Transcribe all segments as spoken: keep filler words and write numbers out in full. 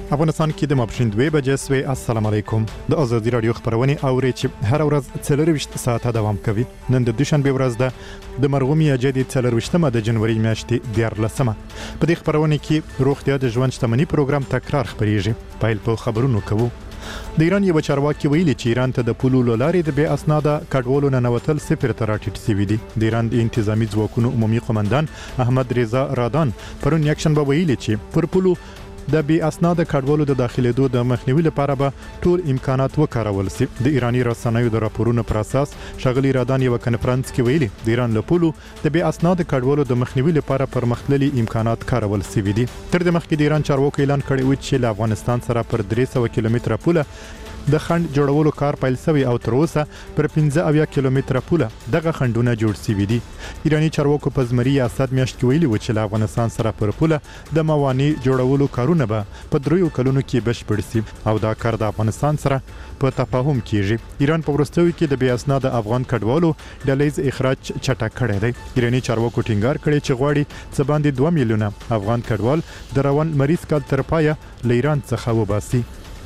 افغانستان کې د ماپښین دوه بجې سوي. السلام علیکم. د ازادي رادیو خبرونه اوري چې هر ورځ څلرويشت ساعته دوام کوي. نن د دوشنبه ورځ ده د مرغومي اجدي څلرويشتمه د جنوري میاشتې دیارلسمه. په دې خبرونه کې روغتیا د ژوند شتمنۍ پروګرام تکرار خبريږي. پایل په خبرونو کوو. د ایران یو چارواکي ویلي چې ایران ته د پولو لارې د بې اسناده کډوالو نه نوتل صفر ته راټیټ شوي دي. د ایران د انتظامی ځواکونو عمومي قومندان احمد رضا رادان پرون یکشنبه ویلي چې پر پولو د بې اسناده کډوالو د داخليدو د مخنیوي لپاره به ټول امکانات وکارول شي. د ایرانی رسنیو د راپورونو پر اساس شغلی رادان یو کنفرانس کې ویلي د ایران له پولو د بې اسناده کډوالو د مخنیوي لپاره پرمختللي امکانات کارول شوي دي. تر دې مخکې د ایران چارواکو اعلان کړی و چې له افغانستان سره پر درې سوه کیلومتره پوله د خند جوړولو کار پیل شوی او تر اوسه پر پنځه اویا کیلومتره پوله دغه خندونه جوړ شوي دي. ایرانی چارواکو په زمري اسد میاشت کې ویلي و چې له افغانستان سره پر پوله د موانع جوړولو کارونه به په دریو کلونو کې بشپړ شي او دا کار د افغانستان سره په تفاهم کیږي. ایران په وروستیو کې د بې اسناده افغان کډوالو ډلیز اخراج چټک کړی دی. ایرانی چارواکو ټینګار کړی چې غواړي څه باندې دوه میلیونه افغان کډوال د روان مریض کال تر پایه له ایران څخه وباسي.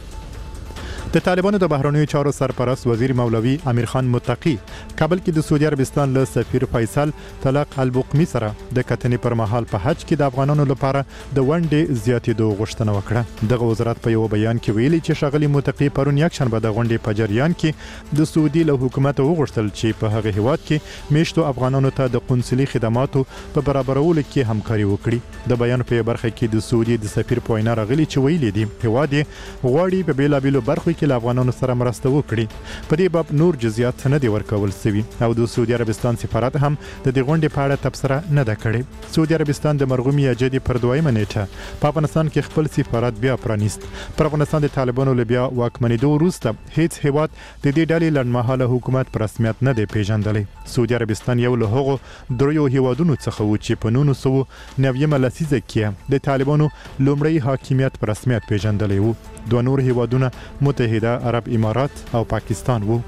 د طالبانو د بهرنیو چارو سرپرست وزیر مولوی امیر خان متقی کابل کې د سعودي عربستان له سفیر فیصل طلق البقمی سره د کتنې پر مهال په حج کې د افغانانو لپاره د ونډې زیاتېدو غوښتنه وکړه. دغه وزارت په یو بیان کې ویلي چې شغلی متقی پرون یکشنبه د غونډې په جریان کې د سعودي له حکومت وغوښتل چې په هغه هیواد کې میشتو افغانانو ته د قونسلي خدماتو په برابرولو کې همکاري وکړي. د بیان په برخه کې د سعودي د سفیر په وینا راغلي چې ویلي دي هیواد غواړي په بیلابیلو برخو کې له افغانانو سره مرسته وکړي. په دې باب نور جزئیات نه دي ورکول شوي او د سعودي عربستان سفارت هم د دې غونډې په اړه تبصره نه ده کړې. سعودي عربستان د مرغومي اجدي پر دویمه نیټه په افغانستان کې خپل سفارت بیا پرانیست. پر افغانستان د طالبانو له بیا واکمنېدو وروسته هیڅ هیواد د دې ډلې لنډمهاله حکومت په رسمیت نه دی پیژندلی. سعودي عربستان یو له هغو دریو هیوادونو څخه و چې په نولس سوه نویمه لسیزه کې د طالبانو لومړی حاکمیت په رسمیت پیژندلی و. دوه نور هیوادونه متحده عرب امارات او پاکستان وو.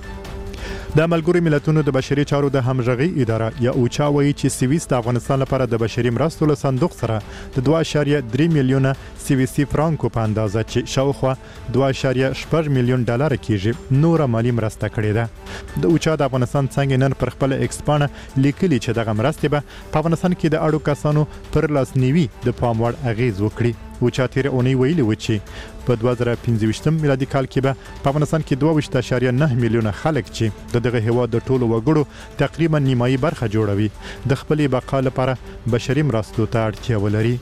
د ملګرو ملتونو د بشري چارو د همغږي اداره یا اوچا وایي چې سویس د افغانستان لپاره د بشري مرستو له صندوق سره د دوه اعشاریه درې میلیونه سویسي فرانکو په اندازه چې شاوخوا دوه اعشاریه شپږ میلیون ډالر کېږي نوره مالی مرسته کړې ده. د اوچا د افغانستان څنګه نن پر خپل ایکسپانه لیکلي چې دغه مرستې به په افغانستان کې د اړو کسانو پر لاسنیوي د پام وړ اغیز وکړي. اوچا تیر اونۍ ویلي و چې په دوه زره پنځه ویشتم میلادي کال کې به په افغانستان کې دوه ویشت اعشاریه نه میلیونه خلک چې د دغه هیواد د ټولو وګړو تقریبا نیمایي برخه جوړوي د خپلې بقا لپاره بشري مرستو ته اړتیا ولري.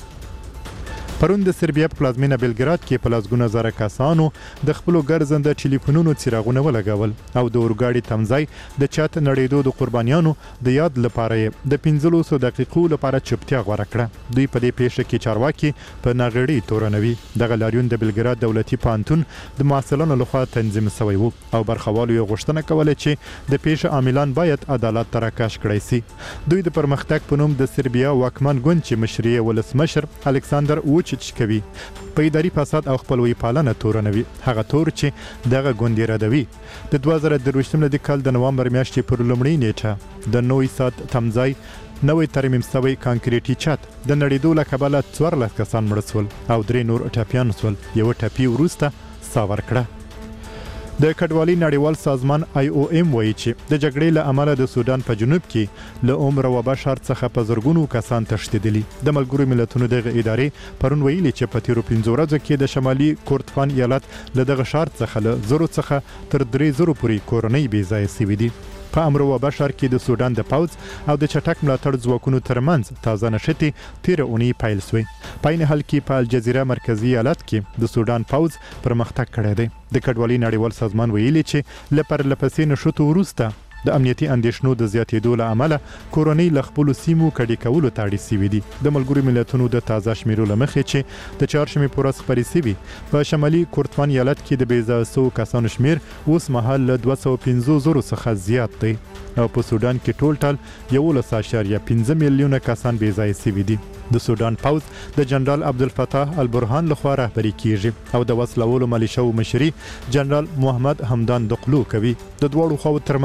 پرون د سربیا په پلازمینه بلګراد کې په لسګونه زره کسانو د خپلو ګرځنده ټلیفونونو څراغونه ولګول او د اورګاډي تمځای د چات نړیدو د قربانیانو د یاد لپاره د پنځلسو دقیقو لپاره چوپتیا غوره کړه. دوی په دې پیښه کې چارواکي په ناغړي تورنوي. دغه لاریون د بلګراد دولتي پانتون د محصلانو لخوا تنظیم شوی وو او برخوالو یې غوښتنه کوله چې د پیښه عاملان باید عدالت ته راکش کړی شي. دوی د پرمختګ په نوم د سربیا واکمن ګوند چې مشري ولسمشر الکساندر ووچیچ کوي په اداري فساد او خپلوي پالنه تورنوي. هغه تور چې دغه ګوند ردوي. د دوه زره درویشتم میلادي کال د نوامبر میاشتې پر لومړۍ نیټه د نوي سات تمځای نوې ترمیم شوی کانکریټي چت د نړیدو له کبله څوارلس کسان مړه شول او درې نور ټپیان شول. یو ټپي وروسته ساه ورکړه. د کډوالۍ نړیوال سازمان آی او ایم وایي چې د جګړې له امله د سودان په جنوب کې له عمر و بشر څخه په زرګونو کسان تښتېدلي. د ملګرو ملتونو دغه ادارې پرون ویلي چې په تیرو پنځو ورځو کې د شمالي کورتفان ایالت له دغه ښار څخه له زرو څخه تر درې زرو پورې کورنۍ بې ځایه شوي دي. په امر و بشر کې د سودان د پوځ او د چټک ملاتړ ځواکونو ترمنځ تازه نښتې تیره اونۍ پیل شوې. په عین حال کې په الجزیره مرکزي ایالت کې د سودان پوځ پرمختګ کړی دی. د کډوالۍ نړیوال سازمان ویلي چې له پرلپسې نښتو وروسته د امنیتي اندېښنو د زیاتېدو له امله کورنۍ له خپلو سیمو کډې کولو ته اړ شوي دي. د ملګرو ملتونو د تازه شمیرو له مخې چې د چهارشنبې په ورځ خپرې شوي په شمالي کورتفان ایالت کې د بې ځایه شوو کسانو شمیر اوس مهال له دوه سوه پنځه زرو څخه زیات دی او په سودان کې ټول ټال یولس اعشاریه پنځه میلیونه کسان بې ځایه شوي دي. د سودان پوځ د جنرال عبدالفتاح البرهان لخوا رهبري کیږي او د وسلوالو ملیشو مشري جنرال محمد حمدان دقلو کوي. د دواړو خواو ترمنځ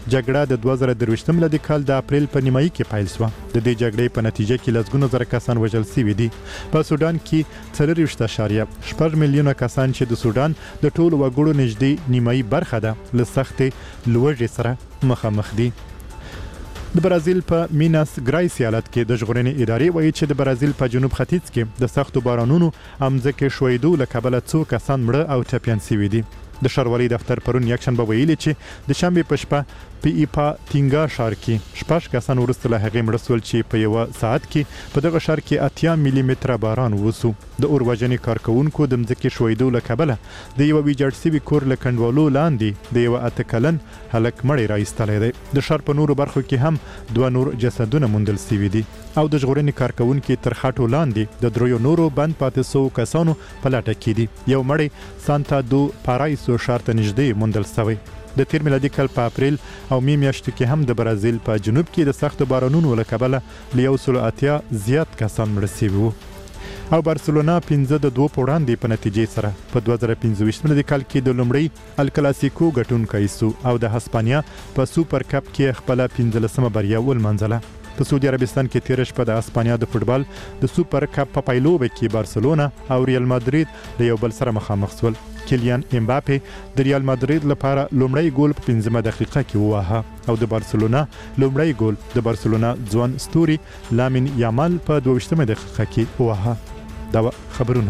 جګړه د دوه زره درویشتم لدی کال د اپریل په نیمایي کې پیل شوه. د دې جګړې په نتیجه کې لسګونه زره کسان وژل شوي دي. په سودان کې څلور ویشت اعشاریه شپږ میلیونه کسان چې د سودان د ټولو وګړو نږدې نیمایي برخه ده له سختې لوږې سره مخامخ دي. د برازیل په میناس ګرایس ایالت کې د ژغورنې ادارې وایي چې د برازیل په جنوب ختیځ کې د سختو بارانونو امځکه شویدو له کبله څو کسان مړه او ټپیان شوي دي. د ښاروالۍ دفتر پرون یکشنبه ویلي چې د شنبې په شپه په ایپا ټینګا ښار کې شپږ کسان وروسته له هغې مړه شول چې په یوه ساعت کې په دغه ښار کې اتیا ملي متره باران وسو. د اور وژنې کارکوونکو د مځکې شویدو له کبله د یوه ویجاړ شوي کور له کنډوالو لاندې د یوه اته کلن هلک مړی راایستلی دی. د ښار په نورو برخو کې هم دوه نور جسدونه موندل شوي دي او د ژغورنې کارکوونکي تر خټو لاندې د دریو نورو بند پاتې شوو کسانو په لټه کې دي. یو مړی سانتا دو پارایسو ښار ته نږدې موندل شوی. د تیر میلادي کال په اپریل او می میاشتو کې هم د برازیل په جنوب کې د سختو بارانونو له کبله له یو سل اتیا زیات کسان مړه شوي وو. او بارسلونا پنځه د دوه په وړاندې په نتیجې سره په دوه زره پنځه ویشت میلادي کال کې د لومړي الکلاسیکو ګټونکی سو او د هسپانیا په سوپر کپ کې خپله پنځلسمه بریا ولمنځله. په سعودي عربستان کې تیر شپه د اسپانیا د فوټبال د سوپر کپ په پایلوبه کې بارسلونا او ریال مادرید له یو بل سره مخامخ شول. کیلیان امباپه د ریال مادرید لپاره لومړی ګول په پنځمه دقیقه کې وواهه او د بارسلونا لومړی ګول د بارسلونا ځوان ستوري لامین یامال په دوه ویشتمه دقیقه کې وواهه. دا خبرونه.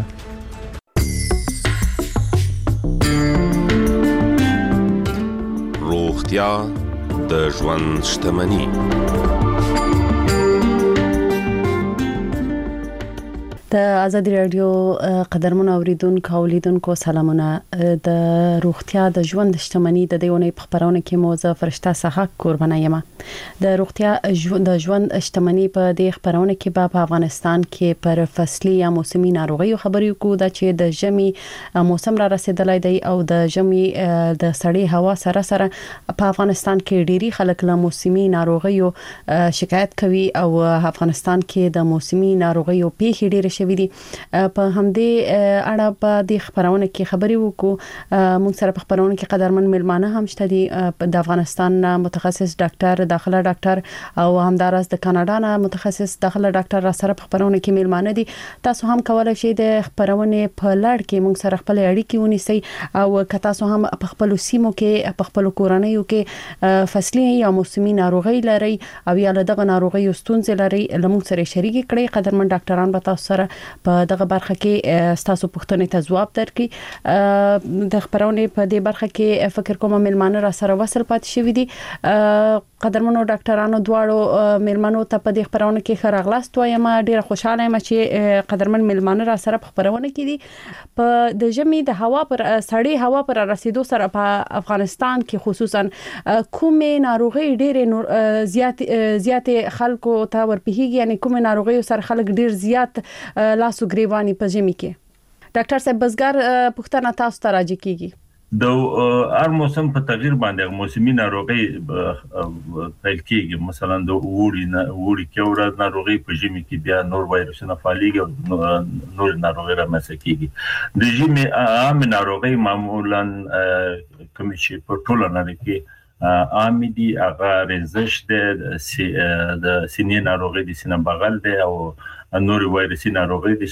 روغتیا د ژوند شتمني. د آزادي رادیو قدرمن اوریدونکو او لیدونکو سلامونه. د روغتیا د ژوند شتمني د دیونه په خبرونه کې موزه فرشته صحه قربانه یم. د روغتیا د ژوند شتمني په دې خبرونه کې په افغانستان کې پر فصلي یا موسمي ناروغیو خبرې کوو د چې د ژمي موسم را رسیدلی دی او د ژمي د سړې هوا سره سره په افغانستان کې ډيري خلک له موسمي ناروغیو شکایت کوي او افغانستان کې د موسمي ناروغیو پیښې ډېرې شوې دي. په همدې اړه په دې خبرونه کې خبرې وکړو. موږ سره په خبرونه کې قدرمن ملمانه هم شته دي. د افغانستان متخصص ډاکټر داخله ډاکټر او همدارس د کاناډا نه متخصص داخله ډاکټر را سره په خبرونه کې ملمانه دي. تاسو هم کولای شئ د خبرونه په لړ کې موږ سره خپل اړیکې ونیسئ او که تاسو هم په خپل سیمو کې په خپل کورنیو کې فصلي یا موسمي ناروغي لري او یا دغه ناروغي ستونزې لري لمون سره شریک کړئ. قدرمن ډاکټران به تاسو سره په دغه برخه کې تاسو پوښتنې ته ځواب درکړي. د خبرونه په دې برخه کې فکر کوم ملمانه را سره وصل پات شوی دي. قدرمنو ډاکټرانو دواړو ملمنو ته په دې خبرونه کې خراغلاست وایم. ډیره خوشاله یم چې قدرمن ملمانه را سره په خبرونه کې دي. په د ژمي د هوا پر سړې هوا پر رسیدو سره په افغانستان کې خصوصا کومې ناروغي ډیره زیات زیات خلکو ته ورپېږي یعنی کومې ناروغي سره خلک ډیر زیات لاسو گریوانی په ژمي کې. ډاکټر صاحب بزګر پښتنه تاسو ته راځي کیږي د هر موسم په تغییر باندې موسمي ناروغي پیل کیږي. مثلا د وړي وړي کې ورځ ناروغي په ژمي کې بیا نور وایرسونه فعاليږي او نور ناروغي رامنځته کیږي. د ژمي عام ناروغي معمولا کوم چې په ټوله نړۍ کې عام دي هغه رنزش د سینې ناروغي د سینې بغل دی او نور وایرسي ناروغي دي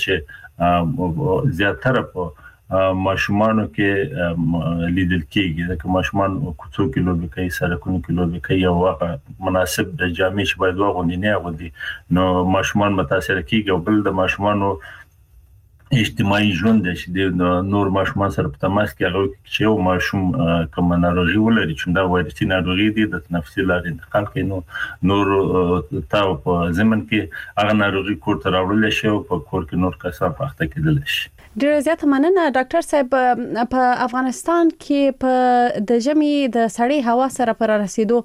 چې زیاتره په ماشومانو کې لیدل کېږي. ځکه ماشومان کوڅو کې لوبي کوي، سړکونو کې لوبي کوي او هغه مناسب د جامې چې باید واغوندي نه اغوندي، نو ماشومان متاثر کېږي. او بل د ماشومانو اجتماعي ژوند چې د نور ماشومان سره په تماس کې هغه چې یو ماشوم کوم ناروغي ولري چې دا وایرسي ناروغي دي د تنفسي لارې انتقال کوي، نو نور تاو په زمن کې هغه ناروغي کور ته راوړل شي او په کور کې نور کسان پخته کېدل شي. ډیره زیاته مننه ډاکټر صاحب. په افغانستان کې په د ژمي د سړې هوا سره پر رسیدو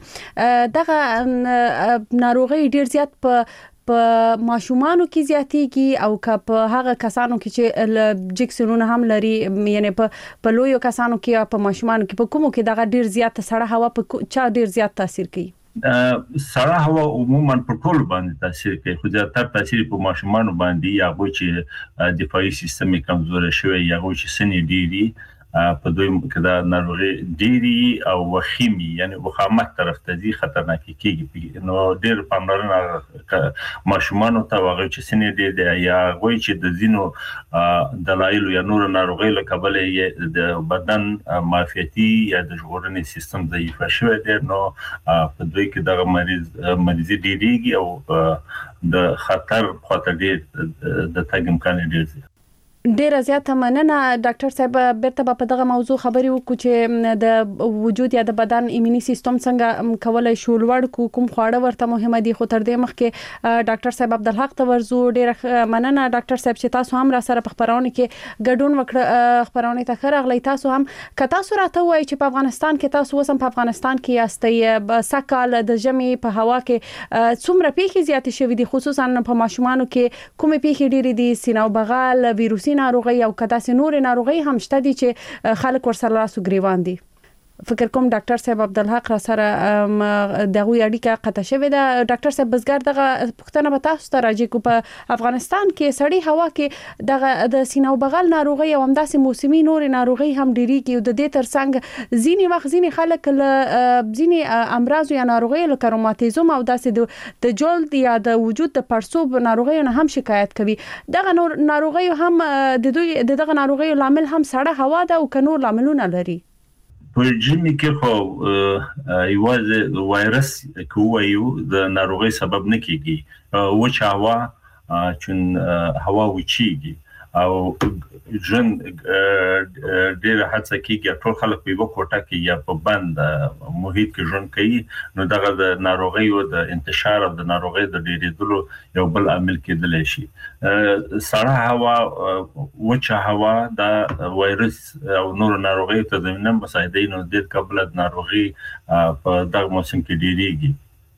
دغه ناروغي ډیر زیات په په ماشومانو کې زیاتېږي او که په هغه کسانو کې چې جکسونونه هم لري، یعنی په په لویو کسانو کې او په ماشومانو کې په کومو کې دغه ډیر زیات سړه هوا په چا ډیر زیات تاثیر کوي؟ سړه هوا عموما په ټول باندې تاثیر کوي، خو زیاتره تاثیر په ماشومانو باندې یا غو چې دفاعي سیستم کمزور شوی یا غو چې سن ډیری په دویم کې دا ناروغي ډيري او وخیمي یعنی وخامت طرف ته دي خطرناک کیږي نو ډېر پاملرنه ماشومان ته واغې چې سینې دي یا وایي چې د زینو دلایل یا نور ناروغي له کبله د بدن معافیتي یا د ژغورنې سیستم ضعیف شوی دی نو په دوی کې د مریض مریضي ډیریږي او د خطر خطر ډېر د تګ امکان ډېر ډیر زیاته مننه ډاکټر صاحب بیرته په دغه موضوع خبري وکړو چې د وجود یا د بدن ایموني سیستم څنګه کولای شو لوړ کو کوم خواړه ورته مهمه دي خو تر دې مخکې ډاکټر صاحب عبدالحق ته ورزو ډیر مننه ډاکټر صاحب چې تاسو هم را سره په خبرونه کې ګډون وکړ خبرونه ته خرغلی تاسو هم که تاسو راته وایي چې په افغانستان کې تاسو وسم په افغانستان کې یاستئ سکهال د ژمي په هوا کې څومره پیښې زیاتې شوې دي خصوصا په ماشومانو کې کومې پیښې ډېرې دي سینه او بغل ویروسي ناروغي او کدا سي نور ناروغي هم شته دي چې خلک ورسره لاسو ګریوان دي فکر کوم ډاکټر صاحب عبدالحق را سره دغه اړیکه قطع شوې ده ډاکټر صاحب بزګر دغه پښتنه به تاسو ته راځي کو په افغانستان کې سړی هوا کې دغه د سینه او بغل ناروغي او همداسې موسمي نور ناروغي هم ډېری کې د دې ترڅنګ ځینی وخت ځینی خلک له ځینی امراض یا ناروغي لکه روماتیزم او داسې د جلد یا د وجود د پړسوب ناروغي نه هم شکایت کوي دغه نور ناروغي هم د دوی دغه ناروغي لامل هم سړه هوا ده او کنور لاملونه لري په جمی کې خو یوازې وایرس کویو د ناروغي سبب نه کیږي وچ هوا چون هوا وچیږي او جن ډېر هڅه کیږي ټول خلک په یو کوټه کې یا په بند محیط کې ژوند کوي نو دغه د ناروغي او د انتشار او د ناروغي د ډېرېدلو یو بل عامل کېدلی شي سړه هوا وچ هوا د وایرس او نور ناروغي ته زمينه مساعده نو د قبل د ناروغي په دغه موسم کې ډېریږي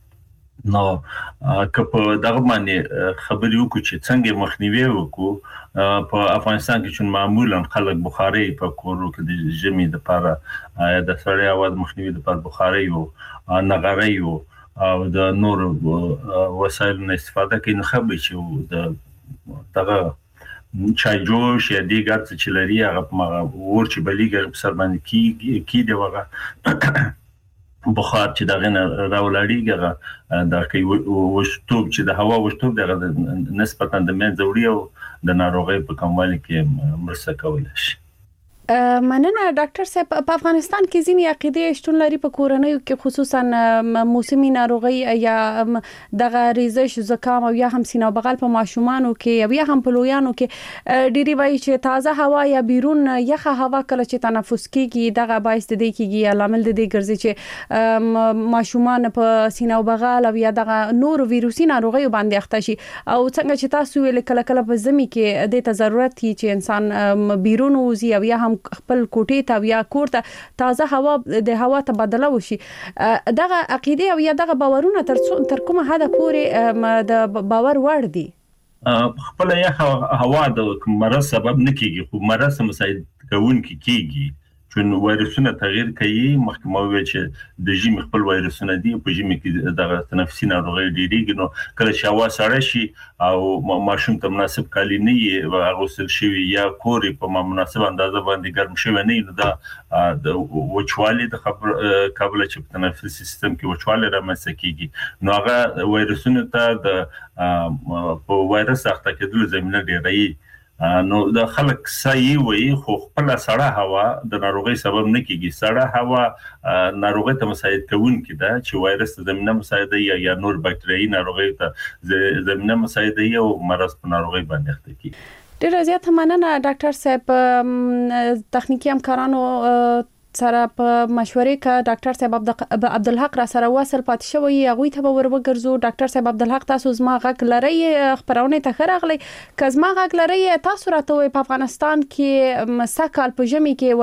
نو که په دغه باندې خبرې وکړو چې څنګه مخنیوي وکړو په افغانستان کې چې معمولا خلک بخاري په کورو کې د ژمي د لپاره د سړی اواز مخنیوي د لپاره بخاري او نغاري او د نور وسایل نه استفاده کوي نو خبرې چې د دغه چای جوش یا دیګر څه لري هغه ور چې بلیګر په سر باندې کی کی دی وغه بخار چې دغه راولړیږي دا کوي وشتوب چې د هوا وشتوب دغه نسبتا د مې ضروري او د ناروغي په کموالي کې مرسته کولای شي مننه ډاکټر صاحب په افغانستان کې ځینې عقیدې شتون لري په کورنیو کې خصوصا موسمي ناروغي یا دغه ریزش زکام او یا هم سینه بغل په ماشومانو کې یا هم په لویانو کې ډيري وایي چې تازه هوا یا بیرون یخه هوا کله چې تنفس کیږي دغه باعث د دې کیږي یا لامل د دې ګرځي چې ماشومان په سینه بغل او یا دغه نور ویروسي ناروغي باندې اخته شي او څنګه چې تاسو ویل کله کله په زمي کې د ته ضرورت دي چې انسان بیرون وزي او یا هم خپل کوټې ته یا کور ته تازه هوا د هوا تبادله وشي دغه عقیده او یا دغه باورونه تر تر کومه حد پورې د باور وړ دي خپل یا هوا د مرض سبب نه کیږي خو مرض مساعد کوونکی کیږي چون وایرسونه تغییر کوي مخکې مو ویل چې د ژمي خپل وایرسونه دي په ژمي کې د تنفسي ناروغي ډېریږي نو کله چې هوا سړه شي او ماشوم ته مناسب کالي نه وي غوسل شي یا کوري په مناسب اندازه باندې ګرم شوی نه نو دا د وچوالي د خبر قبل چې په تنفسي سیستم کې وچوالي رامنځته کیږي نو هغه وایرسونه ته د په وایرس اخته کېدل زمينه ډېرایي نو د خلک سایي وي خو خپل سړه هوا د ناروغي سبب نه کیږي سړه هوا ناروغي ته مساعد کوونکی ده چې وایرس زمينه مساعده یا نور باکتریايي ناروغي ته زمينه مساعده او مرض په ناروغي باندې اخته کیږي ډیر زیات مننه ډاکټر صاحب تخنیکی همکارانو سره په مشورې کې ډاکټر صاحب عبدالحق را سره وصل پات شوی هغه ته ور وګرځو ډاکټر صاحب عبدالحق تاسو زما غږ لري خبرونه ته خرغلی کزما غږ لري تاسو راته وي په افغانستان کې سکهال په ژمي کې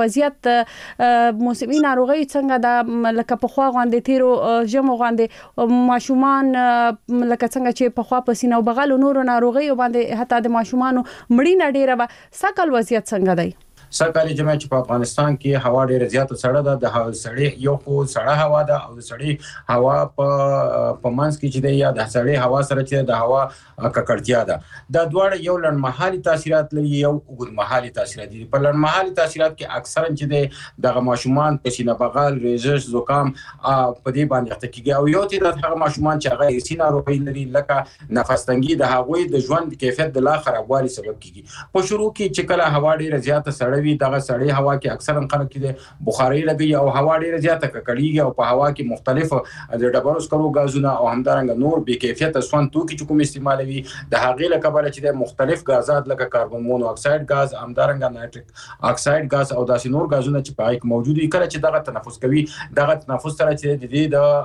وضعیت موسمي ناروغي څنګه د لکه په خوا غوندې تیرو ژمو غوندې ماشومان لکه څنګه چې په خوا په سینه او بغل نور ناروغي باندې حتی د ماشومان مړینه ډیره سکهال وضعیت څنګه دی سرکاري جمع چې په افغانستان کې هوا ډیره زیاته سړه ده، د سړې یو خو سړه هوا ده او د سړې هوا په په منځ کې چې دی یا د سړې هوا سره چې د هوا ککړتیا ده، دا دواړه یو لنډمهالي تاثیرات لري، یو اوږدمهالي تاثیرات دي. په لنډمهالي تاثیرات کې اکثرا چې دی دغه ماشومان په سینه بغل، ریزش، زکام په دې باندې اخته کیږي او یو تعداد هغه ماشومان چې هغه ارثي ناروغۍ لري لکه نفس تنګي د هغوی د ژوند کیفیت د لا خرابوالي سبب کیږي. په شروع کې چې کله هوا ډیره زیاته سړه وي، دغه سړې هوا کې اکثرا خلک کې بخاري لګي او هوا ډیره زیاته ککړیږي او په هوا کې مختلف د ډبرو سکرو غازونه او همدارنګه نور بې کیفیته سون توکي چې کوم استعمالوي د هغې له کبله چې د مختلف غازات لکه کاربن مونو اکساید غاز، همدارنګه نایتریک اکساید غاز او داسې نور غازونه چې په هغې کې موجود وي، کله چې دغه تنفس کوي دغه تنفس سره چې د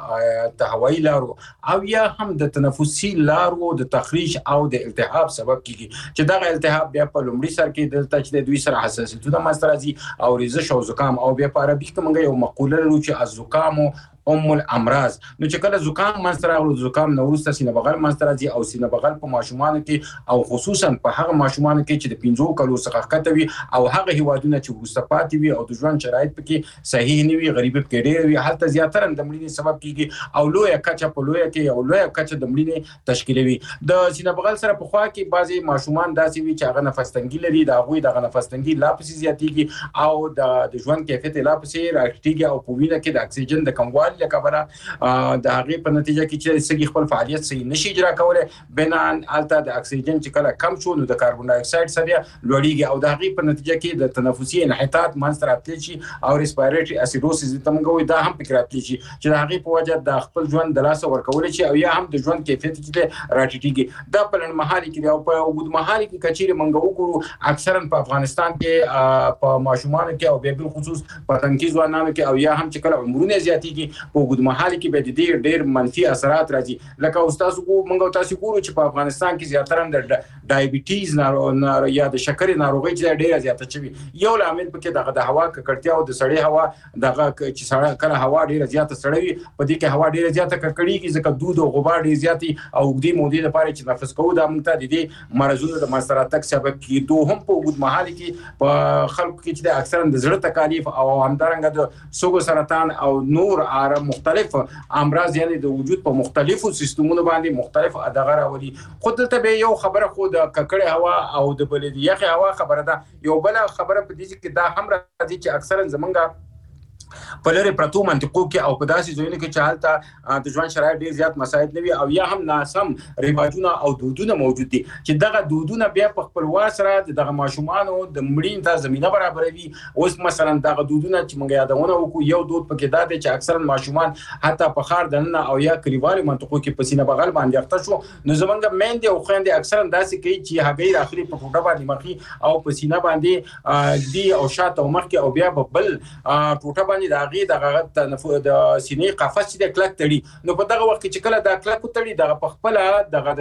دې د هوایي لارو او یا هم د تنفسي لارو د تخریش او د التهاب سبب کیږي چې دغه التهاب بیا په لومړي سر کې دلته چې د دوی سره حساسیتونه منځته راځي او ریزش او زکام او بیا په عربي کې موږ یو مقوله لرو چې الزکام ام الامراض. نو چې کله زکام منځته راغلو، زکام نه وروسته سینه بغل منځته راځي او سینه بغل په ماشومانو کې او خصوصا په هغه ماشومانو کې چې د پنځو کلو څخه ښکته وي او هغه هیوادونه چې وروسته پاتې وي او د ژوند شرایط پکې صحیح نه وي، غریبي پکې ډېره وي، هلته زیاتره د مړینې سبب کیږي او لویه کچه په لویه کې او لویه کچه د مړینې تشکیلوي. د سینه بغل سره په خوا کې بعضې ماشومان داسې وي چې هغه نفس تنګي لري، د هغوی دغه نفس تنګي لا پسې زیاتېږي او د ژوند کیفیت یې لا پسې راټیټېږي او په وینه کې د اکسیجن د کموالي له کبله د هغې په نتیجه کې چې سږي خپل فعالیت صحیح نشي اجرا کولی، بنان هلته د اکسیجن چې کله کم شو نو د کاربن ډای اکساید سره لوړېږي او د هغې په نتیجه کې د تنفسي انحطاط منځته راتلی شي او ریسپایریټري اسیدوسیس ته موږ وایو، دا هم پکې راتلی شي چې د هغې په وجه د خپل ژوند د لاسه ورکولی شي او یا هم د ژوند کیفیت چې دی راټیټېږي. دا په لنډمهالي کې دی او په اوږدمهالي کې که چیرې موږ وګورو اکثرا په افغانستان کې په ماشومانو کې او بیا بالخصوص په تنکي ځوانانو کې او یا هم چې کله عمرونه زیاتېږي په اوږدمهالي کې به د دې ډېر منفي اثرات راځي. لکه اوس تاسو موږ تاسو ګورو چې په افغانستان کې زیاتره د ډایبیټیز ناروغ یا د شکرې ناروغۍ چې ډېره زیاته شوې، یو لامل پکې دغه د هوا ککړتیا او د سړې هوا دغه چې سړه کله هوا ډېره زیاته سړه وي په دې کې هوا ډېره زیاته ککړېږي ځکه دود او غبار ډېر زیات او اوږدې مودې لپاره چې نفس کوو دا موږ ته د دې مرضونو د منځته راتګ سبب کیږي. دوهم په اوږدمهالي کې په خلکو کې چې اکثرا د زړه تکالیف او همدارنګه د سږو سرطان او نور مختلف امراض یعنی د وجود په مختلفو سیستمونو باندې مختلف دغه راولي. خو دلته به یو خبره خو د ککړې هوا او د بلې د یخې هوا خبره ده. یو بل خبره په دې کې دا هم راځي چې اکثرا زمونږ په لري پرتو منطقو کې او په داسې ځایونو کې چې هلته د ژوند شرایط ډېر زیات مساعد نه وي او یا هم ناسم رواجونه او دودونه موجود دي چې دغه دودونه بیا په خپلوار سره دغه ماشومانو د مړینې ته زمینه برابروي. اوس مثلا دغه دودونه چې موږ یادونه وکړو، یو دود پکې دا دی چې اکثرا ماشومان حتی په ښار دننه او یا کلیوالي منطقو کې په سینه بغل باندې اخته شو، نو زمونږ میندې او خویندې اکثرا داسې کوي چې هګۍ راخلي په ټوټه باندې مخې او په سینه باندې دی او شاته او مخکې او بیا په بل ټوټه باندې د هغې دغه د سینې قفس چې دی کلک تړي. نو په دغه وخت کې چې کله دا کلک وتړي دغه په خپله دغه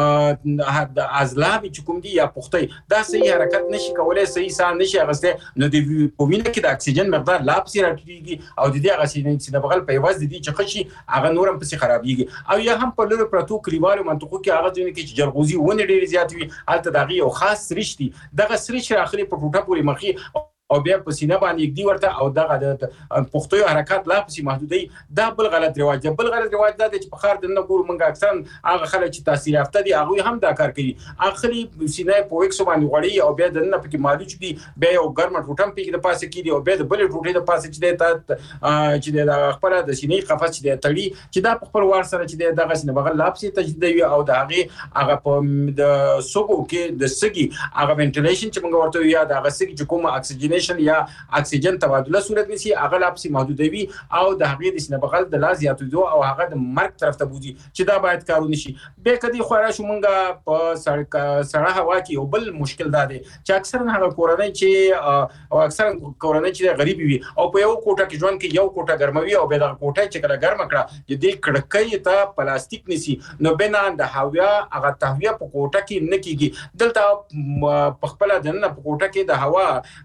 د عضلابې چې کوم دي یا پختۍ دا صحیح حرکت نشي کولی، صحیح ساه نشي اخیستی، نو د په وینه کې د اکسیجن مقدار لا پسې راټیټېږي او د دې هغه سینه بغل په عوض د دې چې ښه شي هغه نور هم پسې خرابېږي. او یا هم په لرو پرتو کلیوالو منطقو کې هغه ځایونه کې چې جلغوزي ونې ډېرې زیاتې وي، هلته د هغې یو خاص سریش دي، دغه سریش راخلي په ټوټه پورې مخې او بیا په سینه باندې یګدي ورته او دغه د پښتیو حرکات لا پسې محدودوي. دا بل غلط رواج دی. بل غلط رواج دا دی چې په ښار دننه ګورو موږ اکثرا هغه خلک چې تحصیل یافته دي هغوی هم دا کار کوي، اخلي سینه یې په ویکسو باندې غوړوي او بیا دننه پکې مالوچ دي، بیا یو ګرمه ټوټه هم پکې د پاسه کېږي او بیا د بلې ټوټې د پاسه چې دی چې دی د خپله د سینې قفس چې دی تړي چې دا په خپل وار سره چې دی دغه سینه بغل لا پسې تجدیدوي او د هغې هغه په د سږو کې د سږي هغه وینټیلیشن چې موږ ورته وایو یا د هغه سږي چې کوم اکسیجنیشن یا اکسیجن تبادله صورت نیسي هغه لا پسې محدودوي او د هغې د سینه بغل د لا زیاتېدو او هغه د مرګ طرف ته بوځي چې دا باید کارونه شي. بیا که دې خوا راشو موږ په سړه هوا کې یو بل مشکل دا دی چې اکثرا هغه کورنۍ چې او اکثرا کورنۍ چې غریبې وي او په یو کوټه کې ژوند کوي، یو کوټه ګرموي او بیا دغه کوټه چې کله ګرمه کړه د دې کړکۍ ته پلاستیک نیسي، نو بنا د هوا هغه تهویه په کوټه کې نه کېږي. دلته په خپله دننه په کوټه کې د هوا د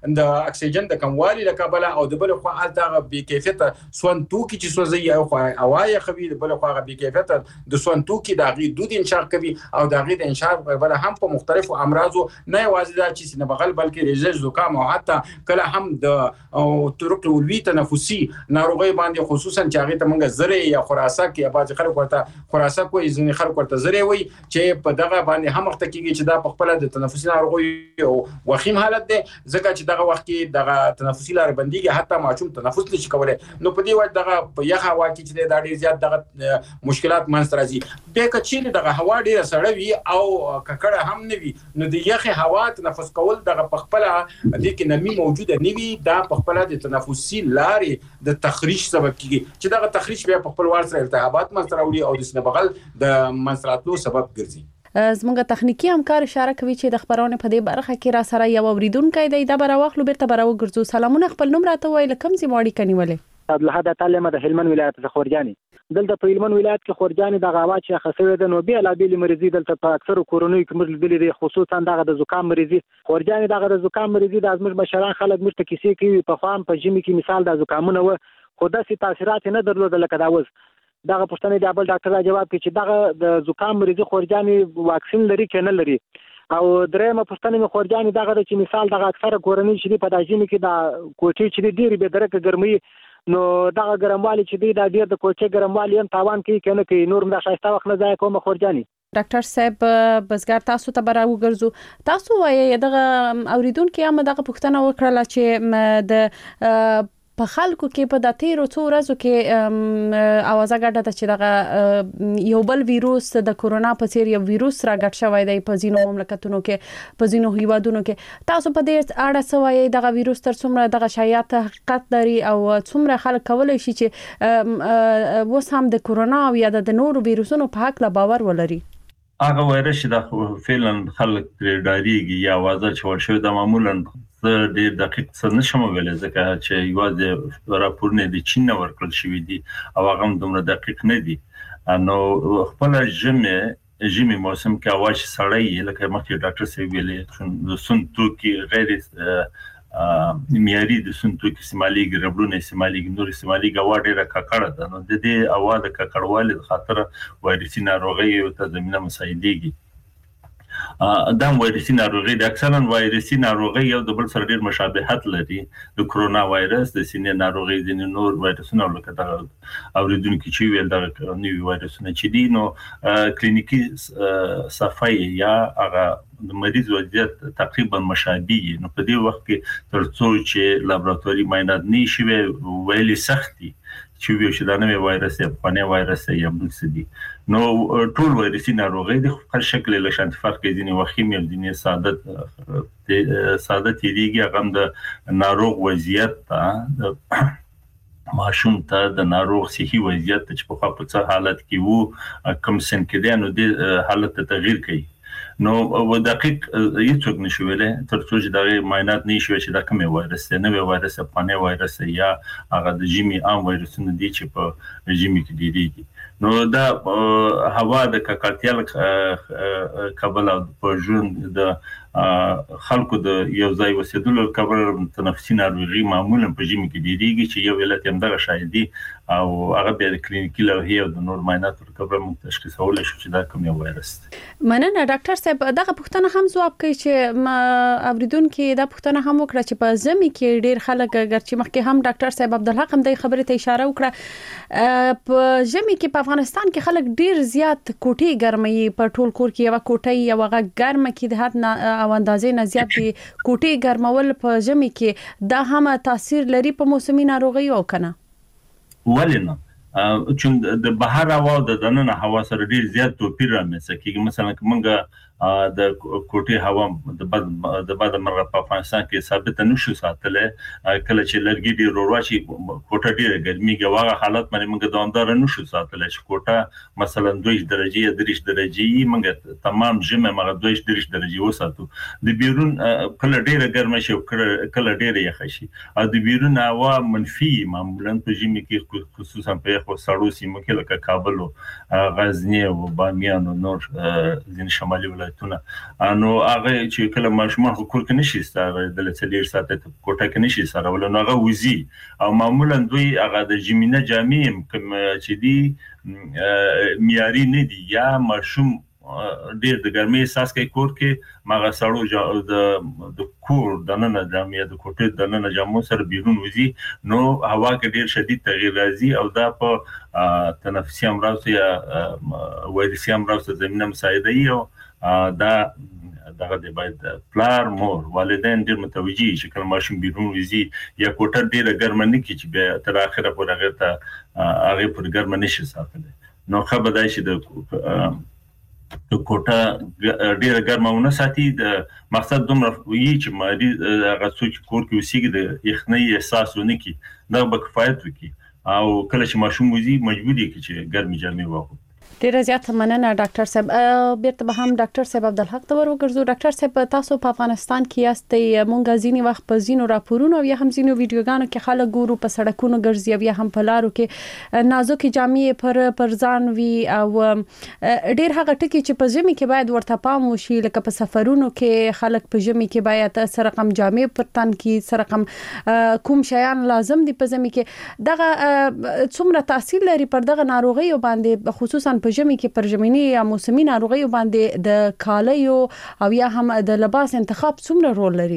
د اکسیجن د کموالي لکبله او د بل خو الته بي کیفیت سون توکي چې سوځي او خو اواي خوي د بل خو بي کیفیت د سون توکي د غي دود انشاء کوي او د غي د انشاء بل هم په مختلفو امراضو نه یوازې دا چې سینه بغل بلکې رژه زکام او حتی کله هم د طرق الولوي تنفسي ناروغي باندې خصوصا چې هغه ته موږ زره یا خراسه کې بعض خلک ورته خراسه کوي ځینې خلک ورته زره وي چې په دغه باندې هم وخت کېږي چې دا په خپل د تنفسي ناروغي او وخیم حالت ده ځکه چې دغه وخت کې دغه تنفسي لارې بنديږي حتی ماشوم تنفس نشي کولای نو په دې وخت دغه په یخ هوا کې چې دا ډېر زیات دغه مشکلات منځ راځي به کچې دغه هوا ډېره سړه وي او ککړه هم نه وي نو د یخ هوا تنفس کول دغه په خپل د کې نرمي موجوده نه وي دا په خپل د تنفسي لارې د تخریش سبب کیږي چې دغه تخریش بیا په خپل وار سره التهابات منځ راوړي او د سینه بغل د منځ راتلو سبب ګرځي. زموږ تخنیکی همکار اشاره کوي چې د خبرونه په دې برخه کې را سره یو اوریدونکو دی د براوخلو بیرته براو ګرځو. سلامونه خپل نوم راته وایي لکم سي ماړي کنيولې عبدالحد تعلمه د هلمند ولایت څخه خورجاني دلته په هلمند ولایت کې خورجاني د غوا چې خسوي د نو بیا لا بیل مریضي دلته په اکثر کورونی کې مرل دي خصوصا دغه د زکام مریضي خورجاني دغه د زکام مریضي د ازمر بشران خلک مرته کیسې کوي په خام په جمی کې مثال د زکامونه و خو داسې تاثیرات نه درلود لکه دا وز دغه پښتنې د ابل ډاکټر جواب کوي چې دغه د زکام مریضي خورجاني واکسین لري کنه لري او درېمه پښتنې مې خورجاني دغه چې مثال دغه اکثر کورونی چې په داجمی کې د کوټې چې ډېری به درکه ګرمي نو دغه ګرموالي چې دی دا ډېر د کوچې ګرموالي هم تاوان کوي کنه کوي نور د شایسته وخت نه ځای کوم خورجاني. ډاکټر صاحب بسګر تاسو ته براو ګرځو تاسو وایي دغه اوریدونکو هم دغه پوښتنه وکړه چې د په خلکو کې په د تیرو څو ورځو کې اوازه ګټه ده چې دغه یو بل ویروس د کورونا په څیر یو ویروس راګټ شوی دی په ځینو مملکتونو کې په ځینو هیوادونو کې تاسو په دې اړه څه وایي دغه ویروس تر څومره دغه شایعات حقیقت لري او څومره خلک کولای شي چې اوس هم د کورونا او یا د نورو ویروسونو په حق لا باور ولري. هغه وایرس چې د فعلا خلک ډاریږي یا اوازه چې ورشي د معمولا د دقیق څه نشم ویلای ځکه چې یوازې راپورونه د چین ورکړل شوی دي او هغه هم دومره دقیق نه دي نو خپل جمع جمع موسم کې اواز سړی لکه مخکې ډاکټر سی ویلې د سن توکي غیر معیاري د سن توکي استعمالي ربړونه استعمالي نور استعمالي غواړي راکړه ده نو د دې اواز د ککړوالي خاطر وایرسي ناروغي او تضمینه مسایدېږي دا وایرسي ناروغي د اکثرا وایرسي ناروغي یو د بل سره ډیر مشابهت لري د کرونا وایرس د سینې ناروغي د نور وایرسونو لکه دا اوریدونکو چې ویل دا نوې وایرسونه چې دي نو کلینیکی صفای یا هغه د مریض وضعیت تقریبا مشابه نو په دې وخت کې ترڅو چې لابراتواري معاینات نشي ویلي سختي چې ویل شي دا نوې وایرس یا پانه وایرس یا بل څه دي نو ټول وایرسي ناروغي د خپل شکل له شانت فرق کوي د وخیم او د ساده ساده تیریږي هغه د ناروغ وضعیت ته ماشوم ته د ناروغ صحي وضعیت چې په خپل څه حالت کې وو کوم سن کې دی نو د حالت ته تغییر کوي نو و دقیق یڅوک نشو ویلې ترڅو چې دا معاینات نشي چې دا کومه وایرس نه وي وایرس پانه وایرس یا هغه د جیمی عام وایرسونه دي چې په جیمی کې دي نو دا هوا د ککړتیا کابل او په ژوند د خلکو د یو ځای وسیدلو کبر تنفسي ناروغي معمولا په جیمی کې دیږي چې یو ولایت هم دغه شایدي او هغه به کلینیکي لوهي او د نور معاینات پر کبر تشخیصول شي چې دا کوم یو وایرس مننه ډاکټر صاحب دغه پوښتنه هم ځواب کوي چې اوریدونکو دا پوښتنه هم وکړه چې په زمي کې ډیر خلک ګرچې مخکې هم ډاکټر صاحب عبدالحق هم د خبرې ته اشاره وکړه په زمي کې په افغانستان کې خلک ډیر زیات کوټي ګرمي په ټول کور کې یو کوټي یو هغه ګرمه کې د حد او اندازې نه زیات دي کوټي ګرمول په ژمي کې دا هم تاثیر لري په موسمي ناروغي او کنه ولنه چې د بهر هوا د دننه هوا سره ډیر زیات توپیر رامنځته کیږي مثلا کومه د کوټي هوا د باد د باد مرغه په افغانستان کې ثابت نشو ساتله کله چې لرګي ډیر ورواشي کوټه ډیر ګرمي غواړه حالت باندې موږ دوامدار نشو ساتله چې کوټه مثلا دوه درجه یا درې درجه موږ تمام جمع موږ دوه درې درجه وساتو د بیرون کله ډیر ګرمه شي کله ډیر یخ شي او د بیرون هوا منفي معمولا په جمی کې خصوصا په خو سړو سیمو کې لکه کابل او غزنی او بامیان او نور ځین شمالي ولایتونه نو هغه چې کله ماشومان خو کور کې نشي ستاره د لڅلیر ساعته کوټه کې نشي سره ولنو هغه وزي او معمولا دوی هغه د جمینه جامع کوم چې دی معیاري نه دي یا ماشوم ډېر د ګرمۍ احساس کوي کور کې ماغه سړو د د کور د نن جامع د کوټې د نن جامو سره بیرون وزي نو هوا کې ډېر شدید تغیر راځي او دا په تنفسي امراض یا وایرسي امراض زمينه مساعده ای او دا دغه د باید پلار مور والدین ډېر متوجي چې کله ماشوم بیرون وزي یا کوټه ډېر ګرمه نه کی چې به تر اخره پورې هغه ته هغه پر ګرمه نشي ساتل نو خبر دی چې د د کوټه ډیره ګرمه ونه ساتي د مقصد دومره وی چې ماري هغه څوک کور کې وسیږي د یخنۍ احساس ونه کی دا به کفایت وکي او کله چې ماشوم وزي مجبور دي چې ګرمي جامې واغوندي ډیره زیات مننه ډاکټر صاحب بیرته به هم ډاکټر صاحب عبدالحق ته ورګرځو ډاکټر صاحب تاسو په افغانستان کې یاستئ مونږ ځینی وخت په زینو راپورونو یا هم زینو ویډیوګانو کې خلک ګورو په سړکونو ګرځي یا هم په لارو کې نازک جامې پر پر ځان وی او ډیر هغه ټکی چې په ژمي کې باید ورته پام وشي لکه په سفرونو کې خلک په ژمي کې باید سره کم جامې پر تن کې سره کم کوم شیان لازم دي په ژمي کې دغه څومره تاثیر لري پر دغه ناروغي باندې خصوصا په ژمي کې پر ژمنی یا موسمي ناروغي باندې د کالیو او یا هم د لباس انتخاب څومره رول لري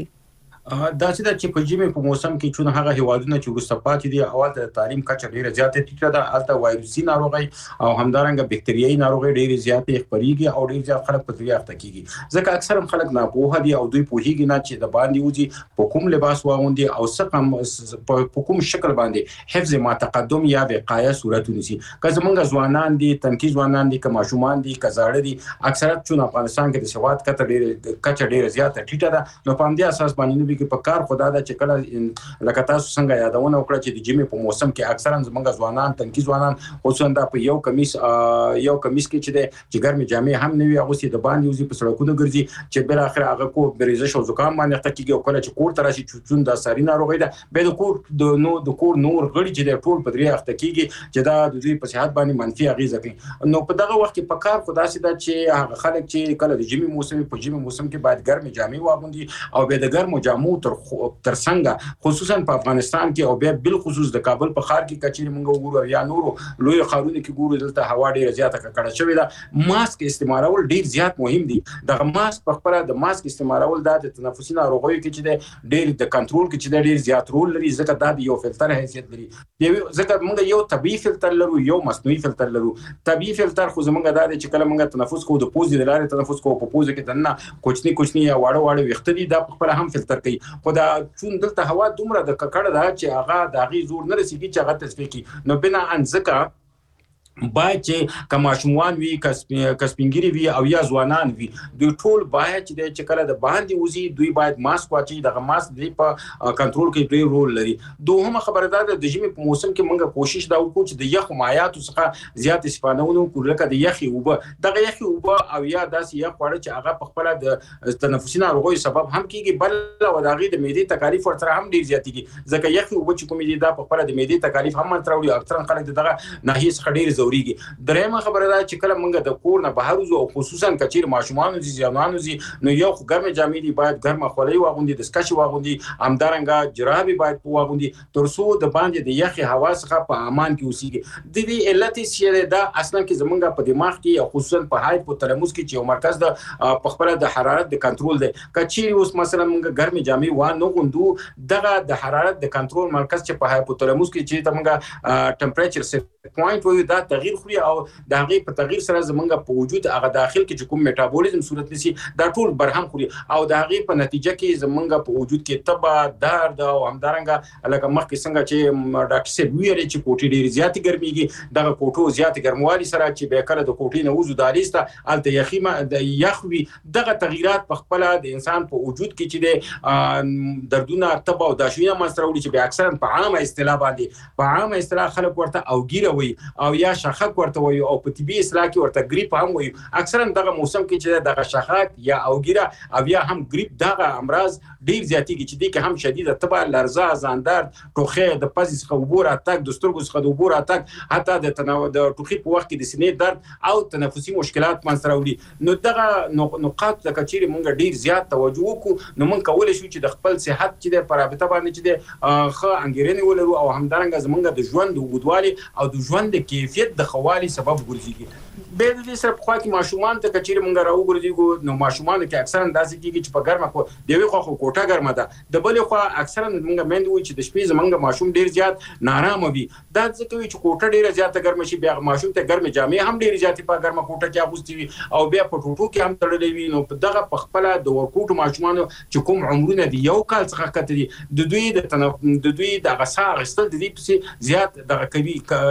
دا چې د چې په ژمي په موسم کې چون هغه هوادونه چې وروسته پاتې دي اول د تعلیم کچه ډیره زیاته ټیټه ده البته وایرسي ناروغي او همدارنګه بکټریايي ناروغي ډیره زیاته خپريږي او ډیر زیات خلک په تریاخ تکيږي ځکه اکثر خلک ناپوهه دي او دوی پوهیږي نه چې د باندې وځي په کوم لباس واغوندي او څه په کوم شکل باندې حفظ ما تقدم یا وقایه صورت ونیسي که زمونږ ځوانان دي تنکي ځوانان دي که ماشومان دي که زاړه دي اکثرت چون افغانستان کې د سواد کته ډیره کچه ډیره زیاته ټیټه ده نو په دې اساس باندې کې په کار خدا دا چې کله لکه تاسو څنګه یادونه وکړه چې د جمی په موسم کې اکثرا زمونږ ځوانان تنکي ځوانان خصوصا دا په یو کمیس یو کمیس کې چې د چې ګرمي جامې هم نه وي هغه سي د باندې وزي په سړکونو ګرځي چې بل اخر هغه کو بریزش او زکام باندې تکیږي او کله چې کور تراشي چون دا ساري ناروغي ده به د کور د نو د کور نور غړي چې د ټول په دریاخ تکیږي چې دا د دوی په صحت باندې منفي اغیزه کوي نو په دغه وخت کې په کار خدا سي دا چې هغه خلک چې کله د جمی موسم په جمی موسم کې باید ګرمي جامې واغوندي او به د ګرمو جامو تر تر څنګه خصوصا په افغانستان کې او بیا بل خصوص د کابل په ښار کې کچېری مونږ وګورو یا نورو لوی ښارونو کې ګورو دلته هوا ډیره زیاته کړه شوې ده ماسک استعمالول ډیر زیات مهم دي دغه ماسک په خپل د ماسک استعمالول د تنفسي ناروغیو کې چې ډیر د کنټرول کې چې ډیر زیات رول لري ځکه دا یو فلټر حیثیت لري ځکه موږ یو طبيعي فلټر لرو یو مصنوعي فلټر لرو طبيعي فلټر خو زمونږ د چې کله موږ تنفس کوو د پوزې د لارې تنفس کوو په پوزې کې دنه کوچني کوچني یا واړه واړه وخت دي دا په خپل هم فلټر کوي خو دا چون دلته هوا دومره د ککړه ده چې هغه د هغې زور نه رسېږي چې هغه تصفیه کړي نو بنا ان ځکه باید چې کماشومان وی کسپینګری وی او یا ځوانان وی دوی ټول باید چې چې کله د باندې وزي دوی باید ماسک واچي دغه ماسک دی په کنټرول کې ډېر رول لري دوهمه خبره ده د ژمي په موسم کې موږ کوشش دا وکړو چې د یخ مایعاتو څخه زیات استفاده ونکړو لکه د یخي اوبه دغه یخي اوبه او یا داسې یخ خواړه چې هغه په خپل د تنفسي ناروغیو سبب هم کیږي بل او د هغې د معدې تکالیف ورسره هم ډېر زیاتېږي ځکه یخي اوبه چې کومې دي دا په خپل د معدې تکالیف هم منځته راوړي اکثرا خلک دغه ناحیې څخه ډېر درېمه خبره ده چې کله موږ د کور نه بهر وځو او خصوصا کچیر ماشومان دي ځوانان دي نو یو ګرمه جامې دي باید ګرمه خولۍ واغوندي د سکش واغوندي همدارنګه جرابې باید واغوندي تر څو د باندې د یخي هوا څخه په امان کې اوسېږي د دې علت چې دا اصلا کې زمونږ په دماغ کې خصوصا په هایپوتلاموس کې چې یو مرکز د په خپل د حرارت د کنټرول دی کچیر اوس مثلا موږ ګرمه جامې و نه غوندو دغه د حرارت د کنټرول مرکز چې په هایپوتلاموس کې چې موږ ټمپریچر سیټ پوینټ وایو دا تغییر خوري او د هغې په تغییر سره زمونږ په وجود هغه داخل کې چې کوم میټابولیزم صورت نیسي دا ټول برهم خوري او د هغې په نتیجه کې زمونږ په وجود کې تبه درد او همدارنګه لکه مخکې څنګه چې ډاکټر صاحب ویلې چې کوټې ډېرې زیاتې ګرمېږي دغه کوټو زیاتې ګرموالي سره چې بیا کله د کوټې نه وځو دهلیز ته هلته یخي د یخ وي دغه تغییرات په خپله د انسان په وجود کې چې دی دردونه تبه او داشویه منځته راوړي چې بیا اکثرا په عامه اصطلاح باندې په عامه اصطلاح خلک ورته اوګیره وي او یا شخک ورته وي او په طبي اصطلاح کې ورته ګریپ هم وي. اکثرا دغه موسم کې چې دغه شخک یا اوګیره او یا هم ګریپ دغه امراض ډیر زیاتېږي چې د کې هم شدیده تبه، لرزه، ځاندار، ټوخی، د پزې څخه عبور اتاک، د سترګو څخه د عبور اتاک، حتی د تناول د ټوخي په وخت کې د سینې درد او تنفسي مشکلات منځ راوړي. نو دغه نقاط د کچېرې مونږ ډیر زیات توجه وکړو نو مونږ کولای شو چې د خپل صحت چې د پرابطه باندې چې د ښه انګیرنې ولرو او همدارنګه زمونږ د ژوند د اوږدوالي او د ژوند د کیفیت د ښه والي سبب ګرځي. به د دې سره په خوا کې ماشومان ته کچېرې مونږ راوګرځو نو ماشومان کې اکثرا داسې کېږي چې په ګرمه کو د یوې خوا خو کوټه ګرمه ده، د بلې خوا اکثرا مونږ میندې وایي چې د شپې زمونږ ماشوم ډیر زیات نارامه وي. دا ځکه وي چې کوټه ډیره زیاته ګرمه شي، بیا ماشوم ته ګرمې جامې هم ډیرې زیاتې په ګرمه کوټه کې اغوستې وي او بیا په ټوټو کې هم تړلې وي. نو په دغه په خپله د ورکوټو ماشومانو چې کوم عمرونه دي یو کال څخه کته دي د دوی د د دوی د غسا غستل د دې پسې زیات دغه کوي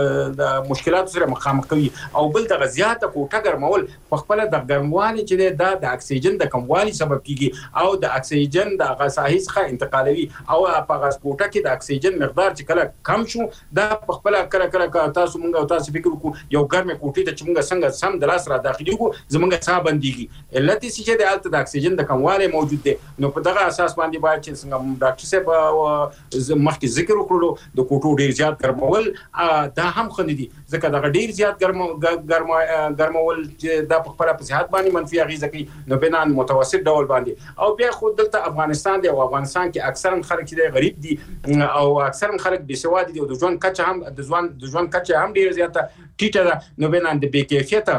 د مشکلاتو سره مخامخ کوي. او بل دغه زیاته کوټه ګرمول په خپل د ګرموالي چې دا د اکسیجن د کموالي سبب کیږي او د اکسیجن د غساهي څخه انتقالوي او په غاز کوټه کې د اکسیجن مقدار چې کله کم شو دا په خپل کله کله تاسو مونږ او تاسو فکر وکړو یو ګرمه کوټه ته چې مونږ څنګه سم د لاس را داخلي کو زمونږ ساه بنديږي. علت یې چې د الته د اکسیجن د کموالی موجود دی. نو په دغه اساس باندې باید چې څنګه ډاکټر صاحب مخکې ذکر وکړو د کوټو ډیر زیات ګرمول دا هم خنډ دي ځکه دغه ډیر زیات ګرم ګرم ګرمول چې د خپل په صحت باندې منفي اغیزه کوي. نو بنان متوسط ډول باندې او بیا خو دلته افغانستان دی او افغانستان کې اکثرا خلک چې غریب دي او اکثرا خلک بې سواد دي او د ژوند کچه هم د ژوند د ژوند کچه هم ډیر زیاته ټیټه ده. نو بنان د بې کیفیته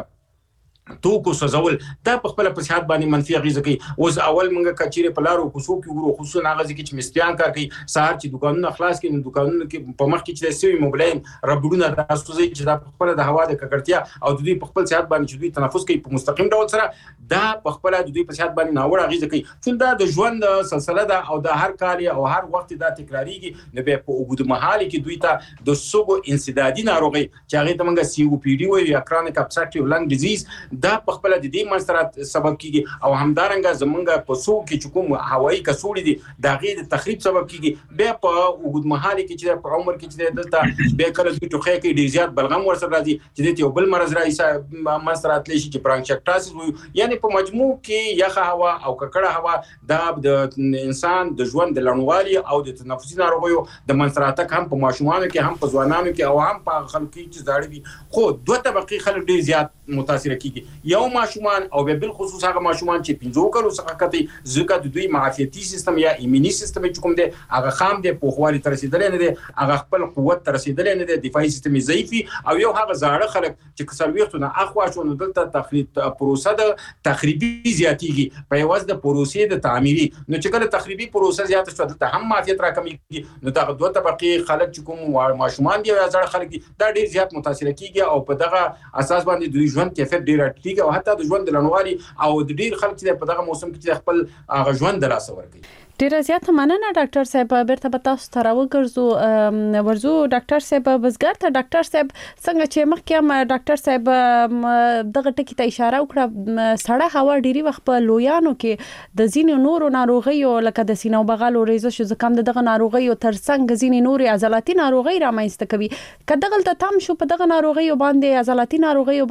توکو سوزول دا په خپل په صحت باندې منفي اغیزه کوي. اوس اول مونږه کچېره په لارو کوڅو کې ورو خصوصا هغه ځکه چې مستیان کار کوي سهار چې دکانونه خلاص کړي دکانونه کې په مخ کې چې سوي موبایل ربړونه د سوزي چې دا په خپل د هوا د ککړتیا او د دوی په خپل صحت باندې چې دوی تنفس کوي په مستقیم ډول سره دا په خپل د دوی په صحت باندې ناوړه اغیزه کوي. چې دا د ژوند سلسله ده او د هر کال او هر وخت دا تکراریږي. نو به په اوږد مهال کې دوی ته د سوګو انسدادي ناروغي چې هغه ته موږ سی او پی ډي وایي یا کرونیک ابستراکټیو لنګ ډیزیز دا په خپل د دې منځرات سبب کیږي او همدارنګه زمونږ په سو کې کوم هوایي کڅوړي دي دا غي د تخریب سبب کیږي. بیا په وګد محل کې چې په عمر کې چې دلته بیا کله د ټوخی کې ډیر زیات بلغم ورسره راځي چې د یو بل مرز راځي منځرات لشي چې برانکیکټاسیس وي. یعنی په مجموع کې یخه هوا او ککړه هوا دا د انسان د ژوند د لړنوالي او د تنفسي ناروغیو د منځرات هم په ماشومانو کې هم په ځوانانو کې او هم په خلکو کې چې زاړه وي خو دوه طبقه خلک ډیر زیات متاثر کیږي. یو ماشومان او به بل خصوص هغه ماشومان چې پنځو کلو څخه کته ځکه د دوی معافیتي سیستم یا ایموني سیستم چې کوم دی هغه خام دی په خوالي تر رسیدل نه دی هغه خپل قوت تر رسیدل نه دی دفاعي سیستم ضعیفي او یو هغه زاړه خلک چې کسرويختونه اخوا شو نو دلته تخریب پروسه د تخریبي زیاتیږي په یوازې د پروسې د تعمیري. نو چې کله تخریبي پروسه زیات شو دلته هم معافیت راکمېږي. نو دا دوه طبقه خلک چې کوم ماشومان دی یا زاړه خلک دي دا ډیر زیات متاثر کیږي او په دغه اساس باندې دوی ژوند کیفیت ډیر ټیټ او حتی د ژوند د لنوالي او د ډیر خلک چې په دغه موسم کې خپل هغه ژوند دراسه ورکوي. ډیر زیات مننه ډاکټر صاحب. بیرته به تاسو ته راوګرځو ورزو ډاکټر صاحب بزګر ته. ډاکټر صاحب څنګه چې مخکې هم ډاکټر صاحب دغه ټکی ته اشاره وکړه سړه هوا ډيري وخت په لویانو کې د زینو نورو ناروغیو لکه د سینو بغل او ریزش زکام دغه ناروغیو ترڅنګ زینې نوري عضلاتي ناروغي رامنځته کوي. کله دغه تم شو په دغه ناروغیو باندې عضلاتي ناروغیو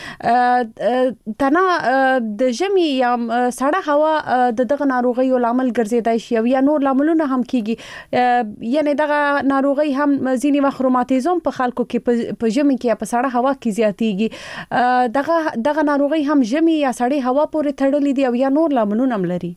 باندې تنا د ژمي یا سړه هوا د دغه ناروغیو لامل ګرځي شي یا نور لاملونه هم کیږي. یعنی دغه ناروغي هم ځینی وخت روماتیزم په خلکو کې په ژمي کې په سړه هوا کې زیاتیږي. دغه دغه ناروغي هم ژمي یا سړې هوا پورې تړلې دي او یا نور لاملونه هم لري.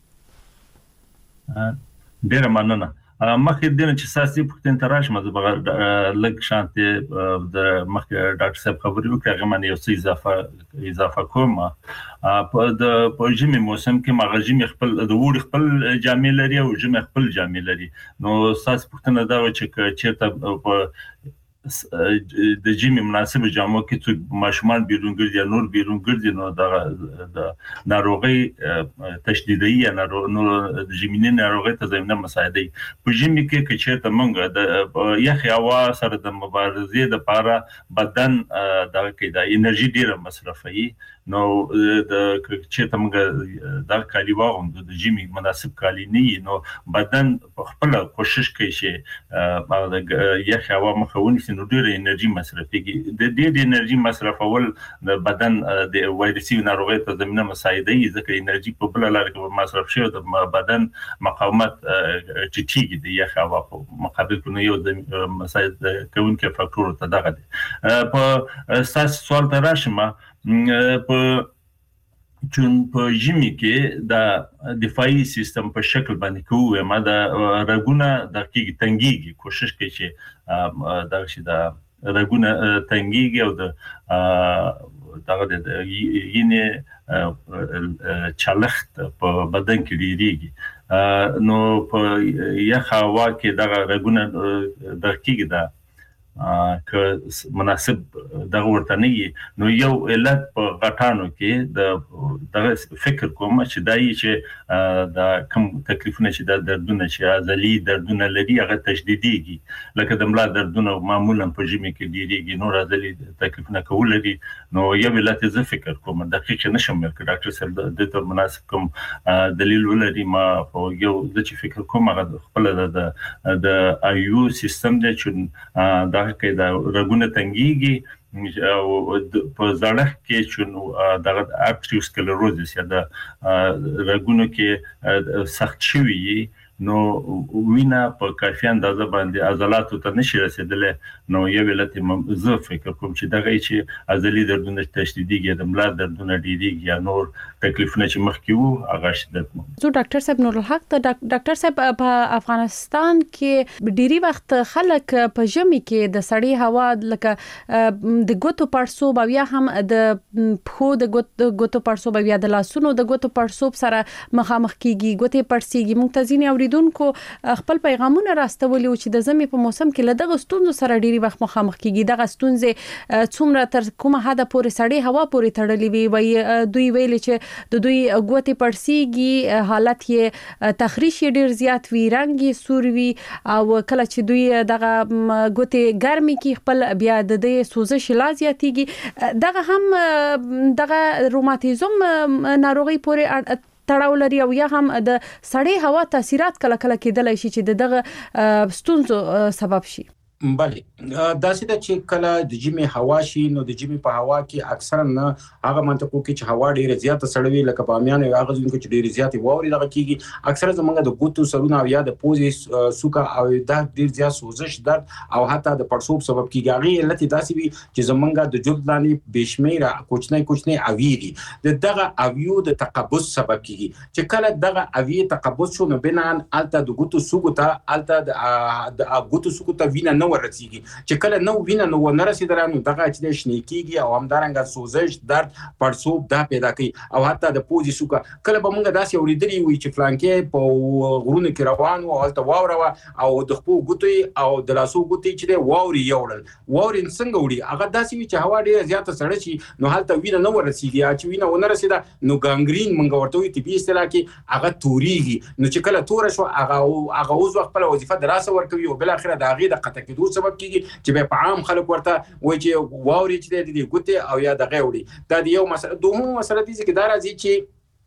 ډیر مننه. مخکې دنه چې ساسي پختن تراش مزه بغیر لګ شانته د مخکې ډاکټر صاحب خبرې وکړه هغه باندې یو څه اضافه اضافه کوم. په د په ژمي موسم کې مغزي خپل د وړ خپل جامې لري او ژمي خپل جامې لري. نو ساس پختنه دا و چې چیرته په د ژمي مناسب جامو کې چې ماشومان بیرون ګرځي یا نور بیرون ګرځي نو د د ناروغي تشدیدي یا نو د ژمي ناروغي ته زمينه مساعدي. په ژمي کې چې چیرته مونږ د یخ هوا سره د مبارزې د لپاره بدن د کې د انرژي ډیره مصرفوي. نو د چې تمګه د کالی واغوند د ژمي مناسب کالی نه نو بدن خپل کوشش کوي چې د یخ هوا مخاوني راشي نو ډېر انرژي مصرفيږي د دې د انرژي مصرفول د بدن د وایرسي ناروغۍ ته زمينه مساعده یي ځکه انرژي په بل لار کې مصرف شي د بدن مقاومت چټیږي د یخ هوا په مقابل کې یو د مساعده کوونکي فاکتور ته دغه دي په اساس سوال تراشمه په چون په ژمي کې د دفاعي سیستم په شکل باندې کوو ما د رګونه د کېږي تنګيږي کوشش کوي چې دا شي د رګونه تنګيږي او د دغه د یینې چلخت په بدن کې ډیریږي نو په یخ هوا کې دغه رګونه د کېږي د که مناسب دغه ورته نه نو یو علت په غټانو کې د دغه فکر کوم چې دای چې د کوم تکلیفونه چې د دردونه چې ازلی دردونه لري هغه تشدیديږي لکه د ملا دردونه معمولا په ژمي کې ډیریږي نو ازلی تکلیفونه کول لري نو یو علت زه فکر کوم دقیق نشم ورکړ ډاکټر صاحب د تر مناسب کوم دلیل ولري ما په یو د چې فکر کوم هغه خپل د د ایو سیستم د چې د کې دا رګونه تنګيږي او په زړه کې چې دغه ارټریوس سکلروزس یا د رګونو کې سخت شوی نو وینا په کافي اندازه باندې عضلاتو ته نشي رسیدلې نو یو علت زه فکر کوم چې دغه چې عضلي دردونه تشدیديږي د ملا دردونه ډیریږي یا نور تکلیفونه چې مخکې وو هغه شدت مو زه ډاکټر صاحب نور الحق ته ډاکټر صاحب په افغانستان کې ډيري وخت خلک په ژمي کې د سړی هوا لکه د ګوتو پړسوب او یا هم د پخو د ګوتو پړسوب او یا د لاسونو د ګوتو پړسوب سره مخامخ کیږي ګوتې پړسيږي مونږ ته اوریدونکو خپل پیغامونه راستولي او چې د زمي په موسم کې لدغه ستونزو سره ډيري وخت مخامخ کیږي دغه ستونزې څومره تر کومه حد پورې سړی هوا پورې تړلې وي وي دوی ویل چې د دوی ګوتې پړسيږي حالت یې تخریش ډیر زیات وي رنګ یې سور وي او کله چې دوی دغه ګوتې ګرمي کې خپل بیا د دې سوزش لا زیاتېږي دغه هم دغه روماتیزم ناروغي پورې تړاو لري او یا هم د سړی هوا تاثیرات کله کله کېدلای شي چې دغه ستونزو سبب شي بله دا سیده چې کله د جمی هوا شي نو د جمی په هوا کې اکثرا نه هغه منطقو کې چې هوا ډیره زیاته سړوي لکه بامیان او هغه ځینو کې ډیره زیاته واوري لږ کیږي اکثرا زمونږ د ګوتو سرونه او یا د پوزې سوکا او دا ډیر زیات سوزش درد او حتی د پړسوب سبب کیږي هغه علت داسې وي چې زمونږ د جلد لاندې بشمیره کوچنی کوچنی اویری د دغه اویو د تقبض سبب کیږي چې کله دغه اوی تقبض شو نو بنان الته د ګوتو سوکو ته الته د ګوتو سوکو ته وینه نه ورسیږي چې کله نو وینه نو نه رسیدل نو دغه چې شنه کیږي او همدارنګه سوزش درد پړسوب دا پیدا کوي او حتی د پوزي سوکا کله به موږ داسې اوریدلی وي چې فلانکې په غرونو کې روان او الته واوره او د خپل ګوتې او د لاسو ګوتې چې د واوري یوړل واوري څنګه وړي هغه داسې وي چې هوا ډیره زیاته سړه شي نو حالت وینه نه ورسیږي چې وینه ونه رسیدا نو ګانګرین موږ ورته وي طبي اصطلاح کې هغه توريږي نو چې کله تور شو هغه هغه اوس خپل وظیفه دراسه ورکوي او بل اخره د هغه د قطع کېدو سبب کیږي چې په عام خلک ورته وایي چې واوري چې د دې ګوتې او یا د غوړي دا یو مسله دوه مسله دي چې دا راځي چې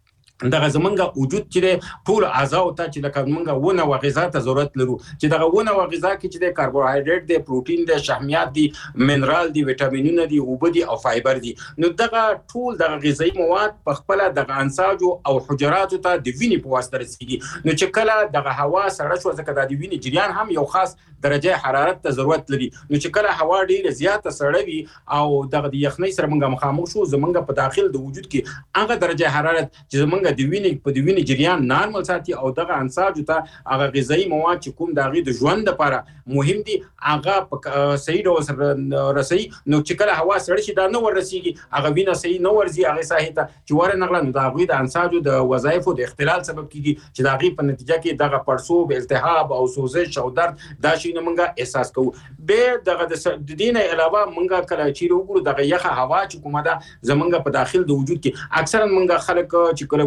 دغه زمونږ وجود چې ټول اعضاء ته چې لکه مونږ ونه او غذا ته ضرورت لرو چې دغه ونه او غذا کې چې د کاربوهایډریټ دی پروتین دی شحمیات دی منرال دی وټامینونه دی او بدی او فایبر دی نو دغه ټول دغه غذایی مواد په خپل دغه انساج او حجرات ته د وینې په واسطه رسیږي نو چې کله دغه هوا سړه شو ځکه د وینې جریان هم یو خاص درجه حرارت ته ضرورت لري نو چې کله هوا ډیره زیاته سړه وي او دغه د یخنۍ سره مونږه مخامخ شو زمونږ په داخل د وجود کې هغه درجه حرارت چې زمونږ د وینې په د وینې جریان نارمل ساتي او دغه انساج ته هغه غذایی مواد چې کوم دغه د ژوند لپاره مهم دي هغه په صحیح ډول سره رسي نو چې کله هوا سړه شي دا نه ورسیږي هغه وینه صحیح نه ورځي هغه ساحه ته چې ور نغله نو دغه د انساج د وظایفو د اختلال سبب کیږي چې دغه په نتیجه کې دغه پړسوب التهاب او سوزش او درد دا شي نه مونږه احساس کوو به دغه د دینه علاوه مونږه کله چې وګورو دغه یخه هوا چې کومه ده زمونږ په داخل د وجود کې اکثرا مونږه خلک چې کله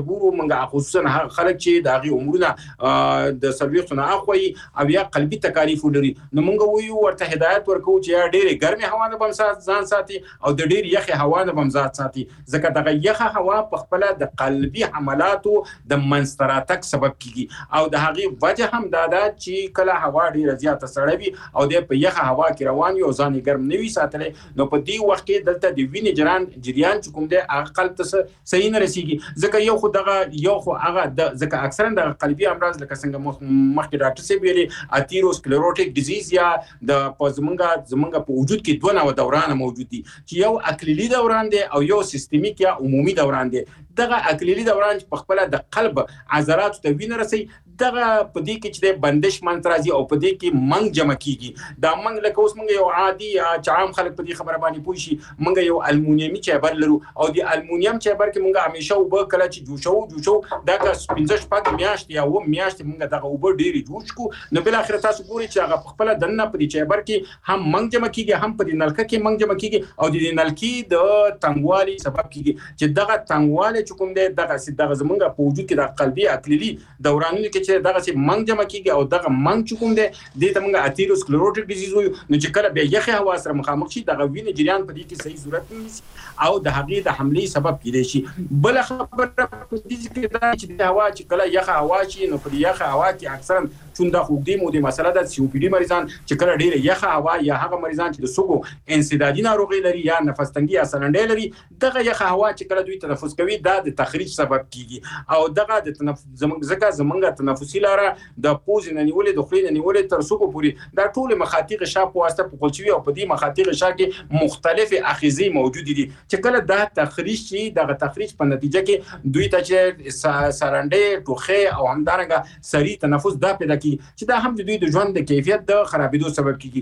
ګورو موږ خصوصا خلک چې د هغه عمرونه د سرویختونه اخوي او یا قلبي تکالیف لري نو موږ ویو ورته هدایت ورکو چې یا ډېر ګرمي هوا نه بم ځان ساتي او د ډېر یخي هوا نه بم ځان ساتي ځکه دغه یخه هوا په خپل د قلبي حملاتو د منستراتک سبب کیږي او د هغه وجه هم دا ده چې کله هوا ډېر زیاته سړوي او د په یخه هوا کې روان یو ځان ګرم نوي ساتلې نو په دې وخت کې دلته د وینې جریان جریان چې کوم دی هغه قلب ته صحیح نه رسیږي ځکه یو خو دغه یو خو هغه د ځکه اکثرا د قلبي امراض لکه څنګه مخکې ډاکټر صاحب ویلي اتیروسکلروټیک ډیزیز یا د زمونږ زمونږ په وجود کې دوه نوع دوران موجود دي چې یو اکلیلي دوران دی او یو سیستمیک یا عمومي دوران دی دغه اکلیلي دوران په خپل د قلب عضلاتو ته وینه رسي دغه په دې کې چې د بندش منترازي او په دې کې منګ جمع کیږي دا منګ لکه اوس موږ یو عادي عام خلک په دې خبره باندې پوه شي موږ یو المونیمي چایبر لرو او د المونیم چایبر کې موږ همیشه وب کله چې جوشو جوشو دا که پنځه شپږ میاشتې یا و میاشتې موږ دغه وب ډېری جوش کو نو بل اخر تاسو ګورئ چې هغه په خپل دنه په دې چایبر کې هم منګ جمع کیږي هم په دې نلکه کې منګ جمع کیږي او د دې نلکې د تنګوالي سبب کیږي چې دغه تنګواله چې کوم دی دغه سي دغه زمونږ په وجود کې د قلبي اکلیلي دورانونو کې چې دغه سي منګ جمع کیږي او دغه منګ چې کوم دی د ته موږ اتیروسکلروټیک ډیزیز وایو نو چې کله بیا یخي هوا سره مخامخ شي دغه وینې جریان په دې کې صحیح صورت نیسي او د هغې د حملې سبب کېدای شي بل خبره په دې کې دا چې د هوا چې کله یخه هوا شي نو په یخه هوا کې اکثرا چون دا خوږدي مو د مسله د سی او پی ډي مریضان چې کله ډېر یخه هوا یا هغه مریضان چې د سګو انسدادي ناروغي لري یا نفس تنګي یا سلنډي لري دغه یخه هوا چې کله دوی تنفس کوي دا د تخریج سبب کیږي او دغه د تنفس زمونږ ځکه زمونږ تنفسي لاره د پوز نه نیولې د خولې نه نیولې تر سګو پورې دا ټول مخاطی غشا په واسطه په قلچوي او په دې مخاطی غشا کې مختلفه اخیزي موجود دي چې کله دا تخریج شي دغه تخریج په نتیجه کې دوی ته چې سلنډي ټوخه او همدارنګه سری تنفس دا پیدا کی چې دا هم د دوی د ژوند د کیفیت د خرابېدو سبب کیږي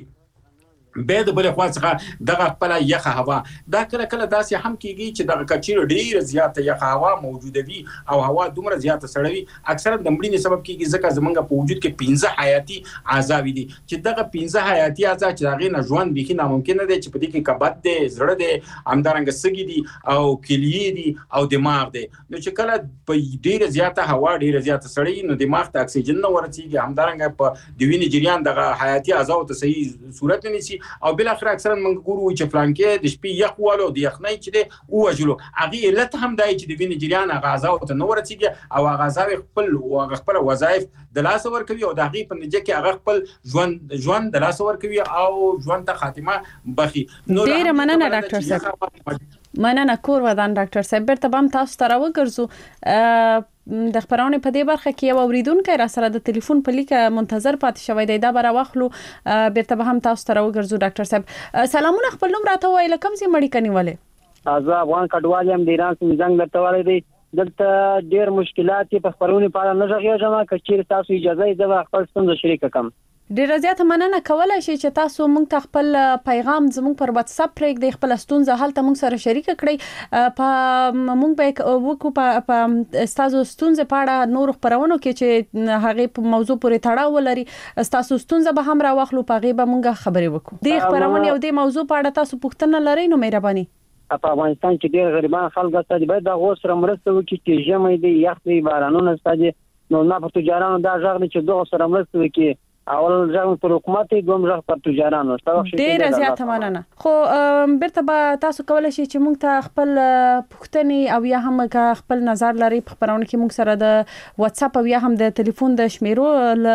به د بل خوا څخه دغه خپل یخه هوا دا کله کله داسې هم کیږي چې دغه کچیر ډیر زیاته یخه هوا موجوده وي او هوا دومره زیاته سړوي اکثره د مړینې سبب کیږي ځکه زمونږ په وجود کې پنځه حیاتي اعضاء دي چې دغه پنځه حیاتي اعضاء چې هغه نه ژوند بيخي ناممکن دی چې په دې کې کبد دی زړه دی همدارنګه سږي دي او کلیې دي او دماغ دی نو چې کله په ډیر زیاته هوا ډیر زیاته سړی نو دماغ ته اکسیجن نه ورسیږي همدارنګه په د وینې جریان دغه حیاتي اعضاء ته صحیح صورت نه نیسي او بل اخر اکثرا موږ ګورو چې فلانکې د شپې یخ والو د یخنۍ چې دی او وجلو هغه علت هم دی چې د وینې جریان هغه اعضاء ته نه ورسیږي او هغه اعضاء خپل او خپل وظایف د لاس ورکوي او د هغه په نتیجه کې هغه خپل ژوند ژوند د لاس ورکوي او ژوند ته خاتمه بخي نو ډیر مننه ډاکټر صاحب مننه کور ودان ډاکټر صاحب بیرته بام تاسو ته راوګرځو د خبرونه په دې برخه کې یو اوریدونکو را سره د ټلیفون په لیکه منتظر پاتې شوی دی دا بر واخلو بیرته به هم تاسو ته راوګرځو ډاکټر صاحب سلامونه خپل نوم راته وایي لکم سي مړی کنيواله ازا افغان کډوال یم د ایران څخه زنګ درته وایي دی دلته ډیر مشکلات په خبرونه په اړه نه غږیږم کچیر تاسو اجازه یې د خپل ستونزې شریک کوم ډیر زیات مننه کولای شي چې تاسو مونږ ته خپل پیغام زموږ پر واتس اپ پرېګ د خپل ستونزه حالت مونږ سره شریک کړئ په مونږ به وکړو په تاسو ستونزه په اړه نور خبرونو کې چې هغه په موضوع پورې تړاو لري تاسو ستونزه به هم راوخلو په غیبه مونږ خبرې وکړو د خبرونه او د موضوع په اړه تاسو پوښتنه لرئ نو مهرباني په افغانستان کې ډیر غریبان خلک ستاسو باید د غوښ سره مرسته وکړي چې ژمي دی یخ دی بارانونه ستاسو نو نه په تجارانو دا ځغ چې دوه سره مرسته وکړي اول ځم پر حکومت دوم ځم پر تجارانو ډیر زیات مننه خو بیرته به تاسو کولای شئ چې موږ ته خپل پوښتنې او یا هم خپل نظر لري په خبرونه کې موږ سره د واتس اپ او یا هم د ټلیفون د شمیرو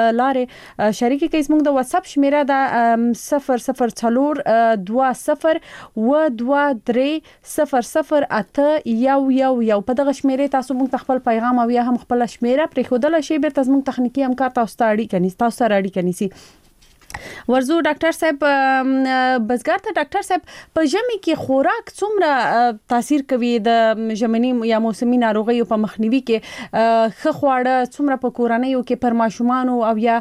لارې شریک کیس موږ د واتس اپ شمیره د صفر صفر څلور دوه صفر و دوه درې صفر صفر اته یو یو یو په دغه شمیره تاسو موږ ته خپل پیغام او یا هم خپل شمیره پرې خودل شي بیرته موږ تخنیکی همکار تاسو ته اړیکه نيسي تاسو سره اړیکه نيسي ورزو ډاکټر صاحب بسګر ته ډاکټر صاحب په ژمي کې خوراک څومره تاثیر کوي د ژمنی یا موسمي ناروغیو په مخنیوي کې خه خواړه څومره په کورنیو کې پر ماشومان او یا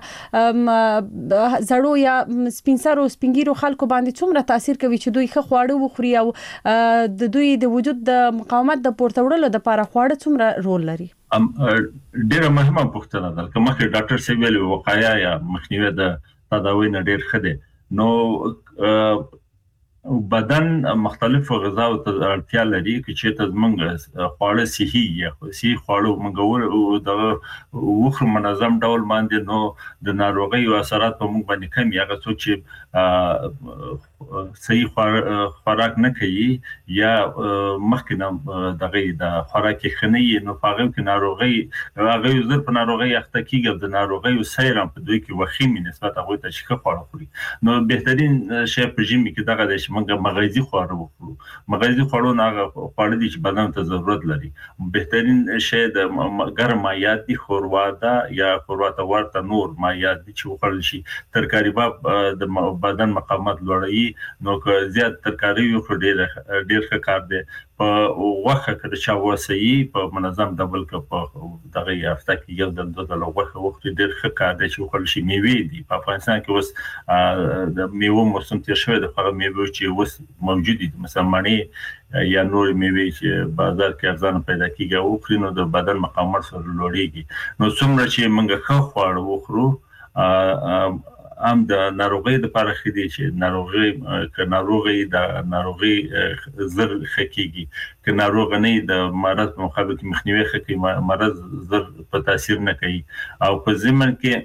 زړو یا سپینسرو سپینګیرو خلکو باندې څومره تاثیر کوي چې دوی خه خواړه وخوري او د دوی د وجود د مقاومت د پورته وړلو لپاره خواړه څومره رول لري ام ډیره مهمه پوښتنه ده کومه ډاکټر صاحب ویلي وقایه یا مخنیوي د تداوی نه ډیر خده نو بدن مختلف غذاو ته اړتیا لري چې ته زمونږ خواړه صحي یا صحي خواړه مونږ د وخت منظم ډول باندې نو د ناروغي او اثرات په موږ باندې کم یا څه چې صحیح خوراک نه کوي یا مخکنه دغه د خوراک خنۍ نو هغه کې ناروغي هغه زر په ناروغي اخته کیږي د ناروغي او سیرم په دوی کې وخیمه نسبت هغه ته چې خواړه خوري نو بهترین شی په جیمي کې دغه د موږ مغذي خواړه وخورو مغذي خواړو نه خواړه دي چې بدن ته ضرورت لري بهترین شی د ګرم مایات دي خوروا ده یا خوروا ته ورته نور مایات دي چې وخورل شي ترکاری باب د بدن مقاومت لوړوي نو که زیات ترکاری یو ډیر ډیر ښه کار دی په وخت کې چې واسي په منظم ډبل کې په دغه یافته کې یو د دوه لوغه وخت ډیر ښه کار دی چې وخورل شي میوه دي په افغانستان کې اوس د میوه موسم تیر شوی د هغه میوه چې اوس موجود دي مثلا مانی یا نور میوه چې بازار کې ارزانه پیدا کیږي او خرینو د بدن مقاومت سره لوړیږي نو څومره چې موږ ښه خواړه وخورو ام د ناروغي د لپاره خدي چې ناروغي ک ناروغي د ناروغي زر خکېږي ک ناروغ نه د مرض په مقابل کې مخنیوي خکې مرض زر په تاثیر نه کوي او په ضمن کې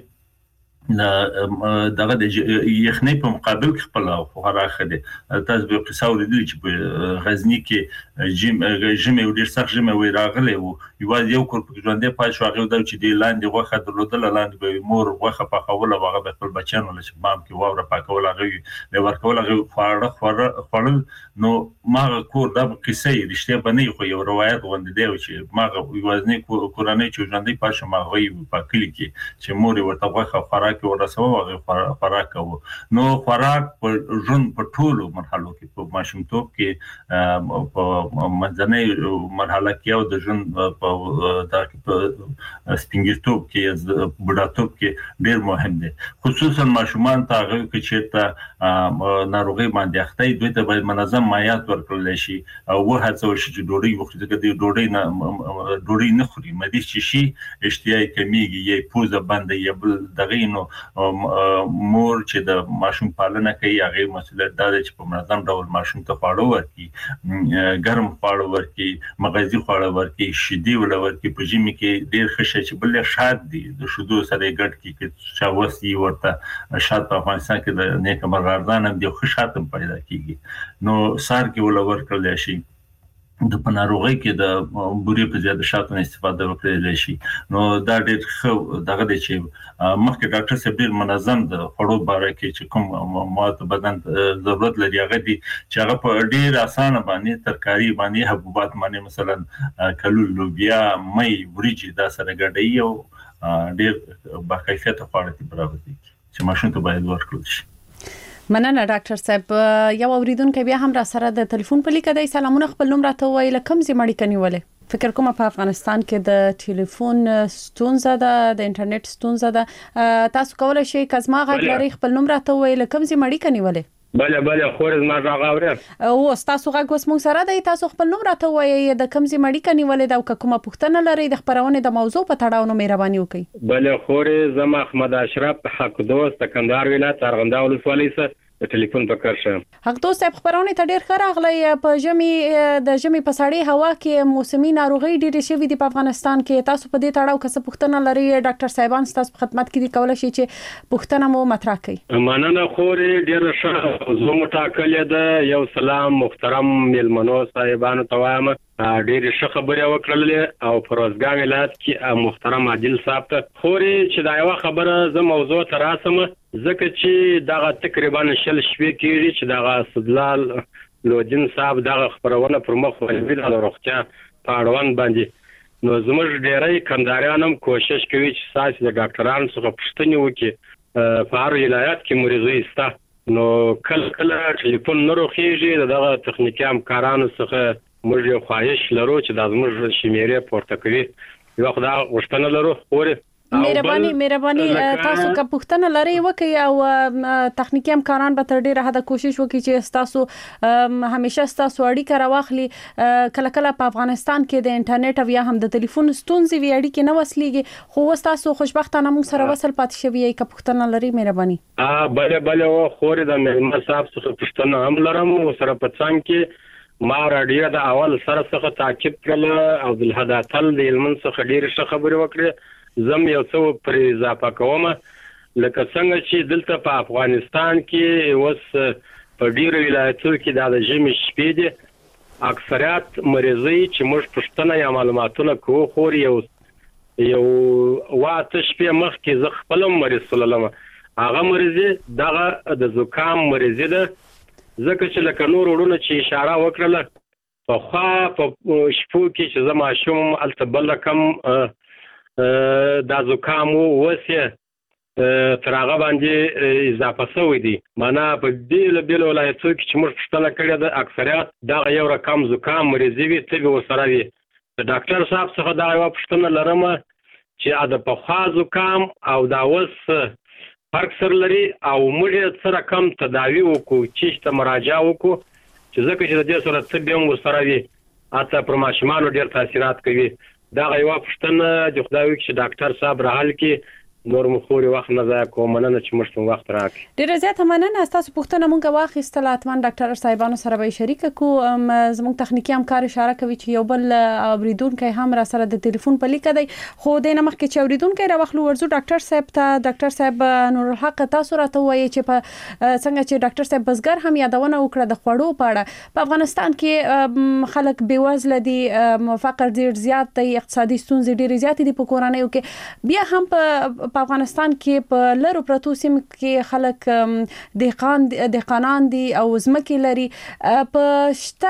دغه د یخنۍ په مقابل کې خپل خوراک خدي تاسو به قصه ولرئ چې په غزنی کې جیم جیم یو ډیر سخت جیم وی راغلی وو یو یو کور په ژوندې پات شو هغه د چې د لاندې غوخه درلودل لاندې به مور غوخه په خوله هغه خپل بچانو لچې مام کې واوره پاکول هغه به ورکول هغه خواړه خورل نو ما کور د قصه رښتیا باندې خو یو روایت غوندې دی چې ما وزنی کورانه چې ژوندې پات شو ما غوي په کلی کې چې مور ورته غوخه خوراک کې ورسوه هغه خوراک کوو نو خوراک په ژوند په ټولو مرحلو کې په ماشومتوب کې په منځنۍ مرحله کې او د ژوند په د سپینګیرتوب کې بډاتوب کې ډېر مهم دي خصوصا ماشومان ته هغه کې چې ناروغي باندې اخته دوی ته باید منظم مایات ورکړل شي او هڅه وشي چې ډوډۍ وخوري چې د ډوډۍ نه ډوډۍ نه خوري مدي شي اشتیاق کمیږي یې پوزه باندې یا بل دغه نو مور چې د ماشوم پالنه کوي هغه مسؤلیت دا دی چې په منظم ډول ماشوم ته خواړه ورکړي ګرم خواړه ورکړي مغذي خواړه ورکړي شیدې ول ورکړي په جیمي کې ډیر ښه چې بل شاد دي د شودو سره ګډ کې چې چاوسي ورته شاد په افغانستان کې د نیک مرغاردان هم دی ښه شاتم پیدا کیږي نو سار کې ول ورکړل شي د پناروغي کې د بوري په زیاده شاتو استفاده وکړل شي نو دا ډېر ښه دغه دی چې مخکې ډاکټر صاحب ډېر منظم د خړو باره کې چې کوم مواد بدن ضرورت لري هغه دي چې هغه په ډېر اسانه باندې ترکاری باندې حبوبات باندې مثلا کلول لوبیا مې وريجي دا سره ګډي او ډېر باکیفیت خواړه برابر دي چې ماشوم ته باید ورکړل شي مننه ډاکټر صاحب یو اوریدونکو بیا هم را سره د ټلیفون په لیکه د سلامونه خپل نوم راته وایي کوم زی مړی کنيولې فکر کوم په افغانستان کې د ټلیفون ستونزه ده د انټرنیټ ستونزه ده تاسو کولای شئ کزما غږ لري خپل نوم راته وایي کوم زی مړی کنيولې بله بله خورز ما راغ اورم او تاسو غږ اوس موږ سره دی تاسو خپل نوم راته وایي د کوم زی مړی کنيولې دا کومه پوښتنه لري د خبرونه د موضوع په تړاو نو مهرباني وکړئ بله خورز زما احمد اشرف حق دوست کندهار ولایت ارغنداو ولسوالۍ سره د ټلیفون په کار شه حق دوست صاحب خبرونه ته ډیر ښه راغلی په جمی د جمی په سړی هوا کې موسمي ناروغي ډېرې شوې دي په افغانستان کې تاسو په دې تړاو کڅ پوښتنه لري ډاکټر صاحبان تاسو په خدمت کې دي کولای شي چې پوښتنه مو مطرح کړئ مننه خورې ډیر ښه زه متاکل ده یو سلام محترم ملمنو صاحبانو ته وایم ډېر ښه خبره وکړلې او پروزګان ولایت کې محترم عادل صاحب ته خورې چې دا یو خبره زه موضوع تراسم ځکه چې دا تقریبا شل شپې کېږي چې دا استدلال لودین صاحب دا خبرونه پر مخ ولې د روغتیا په اړوند باندې نو زموږ ډېری کندهاریان هم کوشش کوي چې ساسي د ډاکټرانو څخه پوښتنه وکړي په هر ولایت کې مریضي ستا نو کله کله ټلیفون نه روخیږي دغه تخنیکی همکارانو څخه موږ خواهش لرو چې د زموږ شمیرې پورته کوي یو خدای غوښتنه لرو خورې مهرباني مهرباني تاسو که پوښتنه لري وکي او تخنیکی همکاران به تر ډیره حد کوشش وکړي چې تاسو همیشه تاسو اړیکه راوخلي کله کله په افغانستان کې د انټرنیټ او یا هم د ټلیفون ستونزې وی اړیکې نه وسلیږي خو تاسو خوشبختانه موږ سره وصل پاتې شوی که پوښتنه لري مهرباني ا بله بله خوري د مهمه صاحب څخه پوښتنه هم لرم او سره په څنګ کې ما راډیو د اول سره څخه تعقیب کړل او د هداتل د علم څخه ډیره ښه خبرې وکړې زم یو څو پر اضافه کوم لکه څنګه چې دلته په افغانستان کې اوس په ډیرو ولایتونو کې د ژمي شپې دي اکثریت مریضي چې موږ پښتنه یا معلوماتونه کوو خو یو یو واته شپې مخکې زه خپل مریض سلام هغه مریضي دغه د زکام مریضي ده ځکه چې لکه نور ورونه چې اشاره وکړله په خوا په شپو کې چې زما شوم التبل کم دا زکام وسه تر هغه باندې اضافه شوی دی معنا په دې له بل ولایتو کې چې موږ پښتنه کړی د اکثریت دا یو رقم زکام مریضي وي ته وسره وي د ډاکټر صاحب څخه دا یو پښتنه لرم چې د په خوا زکام او دا وس فرق سره لري او موږ سره کم تداوی وکړو چې ته مراجعه وکړو چې ځکه چې د دې سره څه به موږ سره وي اته پر ماشومان ډیر تاثیرات کوي دا یو پښتنه چې خدای وکړي چې ډاکټر صاحب راحل کې نور مخوري وخت نه ځای کوم مننه چې موږ وخت راکړي ډیر زیات مننه تاسو پښتنه مونږه واخیستل اتمن ډاکټر صاحبانو سره به شریک کو زموږ تخنیکی همکار اشاره کوي چې یو بل اوریدونکو هم را سره د ټلیفون په لیکه دی خو د نمخ کې چې اوریدونکو را وخلو ورزو ډاکټر صاحب ته ډاکټر صاحب نور الحق تاسو راته وایي چې په څنګه چې ډاکټر صاحب بزګر هم یادونه وکړه د خوړو په اړه په افغانستان کې خلک بیوزله دي فقر ډیر زیات دی اقتصادي ستونزې ډیر زیات دي په کورنۍ کې بیا هم په په افغانستان کې په لرو پرتو سیمو کې خلک دهقان دهقانان دي او ځمکې لري په شته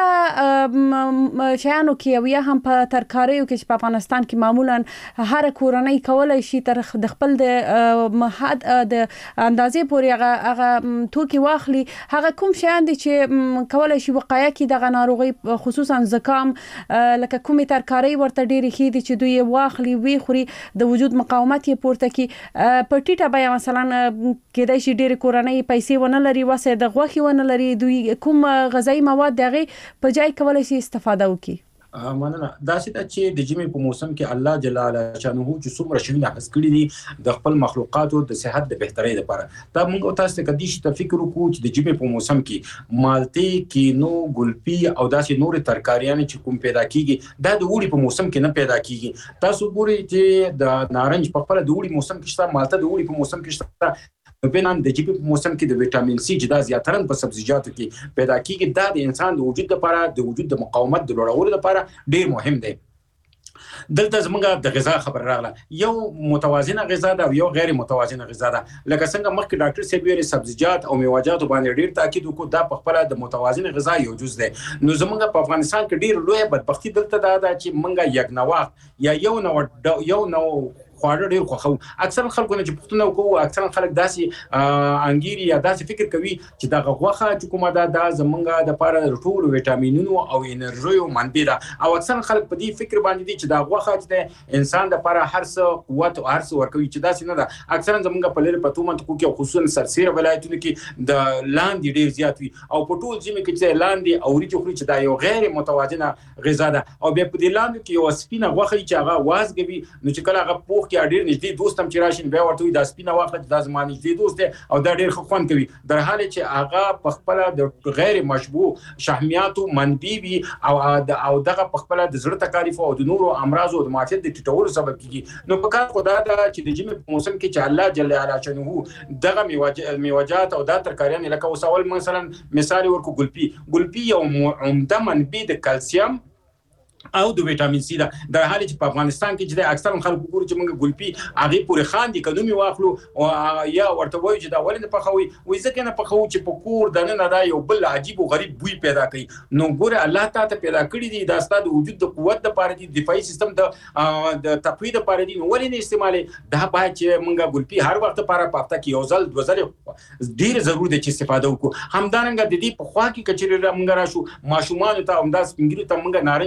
شیانو کې او یا هم په ترکاریو کې په افغانستان کې معمولا هر کورنۍ کولای شي تر د خپل د محد د اندازې پورې هغه هغه توکي واخلي هغه کوم شیان دي چې کولای شي وقایه کې د ناروغي خصوصا زکام لکه کومه ترکاری ورته ډېری خې دي چې دوی واخلي وی خوري د وجود مقاومت یې پورته کی په ټیټه بیا مثلا کېدای شي ډېر کورنۍ پیسې ونه لري واسه د غوښې ونه لري دوی کوم غذایی مواد دغه په ځای کولای شي استفاده وکړي مننه دا چې د ژمي په موسم کې الله جل شانه چې څومره شوینه حس کړی دي د خپل مخلوقاتو د صحت د بهترۍ لپاره دا موږ تاسو ته کدي چې فکر وکړو چې د ژمي په موسم کې مالټي کینو ګلپي او داسې نور ترکاریان چې کوم پیدا کیږي دا د وړي په موسم کې نه پیدا کیږي تاسو ګورئ چې د نارنج په خپل د وړي موسم کې شته مالټه د وړي په موسم کې شته بنان د جیب په موسم کې د وټامین سي چې دا زیاتره په سبزیجاتو کې پیدا کیږي دا د انسان د وجود لپاره د وجود د مقاومت د لوړولو لپاره ډیر مهم دی دلته زمونږ د غذا خبر راغله یو متوازنه غذا ده او یو غیر متوازنه غذا ده لکه څنګه مخکې ډاکټر صاحب ویلي سبزیجات او میوه‌جات باندې ډیر تاکید وکړو دا په خپل د متوازنه غذا یو جز ده نو زمونږ په افغانستان کې ډیر لوی بدبختی دلته ده چې مونږه یک نوښت یا یو نو یو نو خواړه ډیر خوخو اکثر خلکو نه چې پښتنه وکړو اکثر خلک داسې انګيري یا داسې فکر کوي چې دا غوخه چې کومه ده د زمونږه د لپاره ټول وټامینونو او انرژي او منبع ده او اکثر خلک په دې فکر باندې دي چې دا غوخه چې انسان د لپاره هر څه قوت او هر څه ورکوي چې داسې نه ده اکثر زمونږه په لری پتو منطقو کې خصوصا سرسيره ولایتونو کې د لاندې ډیر زیات وي او په ټول ځینې کې چې لاندې او ریچ خوري چې دا یو غیر متوازنه غذا ده او بیا په دې لاندې کې یو سپینه غوخه چې هغه وازګوي نو چې کله هغه پوخ کې ډیر نږدې دوستم چې راشي بیا ورته دا سپینه واخله چې دا زمانه نږدې دوست دی او دا ډیر خوند کوي در حال چې هغه په خپل د غیر مشبوه شحمیاتو منبع وي او او دغه په خپل د زړه تکالیف او د نورو امراض او د معافیت د ټیټولو سبب کیږي نو په کار خدا دا چې د ژمي په موسم کې چې الله جل جلاله شانه دغه میوه‌جات او دا ترکاریان لکه وسول مثلا مثال ورکو ګلپي ګلپي یو عمده منبع د کلسیم او د وټامین سي ده در حال چې په افغانستان کې چې اکثر خلک ګوري چې موږ ګلپي هغه پورې خاندي کنومي واخلو او یا ورته وایي چې دا ولې په خوي وې ځکه نه په خو چې په کور دنه نه دا یو بل عجیب او غریب بوی پیدا کوي نو ګوره الله تعالی ته پیدا کړی دي دا ستاسو د وجود د قوت د پاره دي دفاعي سیستم د د تقوید لپاره دي نو ولې نه استعمالي دا باید چې موږ ګلپي هر وخت لپاره په هفته کې یو ځل دوه ځله ډیر ضروري ده چې استفاده وکړو همدارنګه د دې په خوا کې کچېره موږ راشو ماشومان ته همداس انګلیسي ته موږ نارنج نه ورکو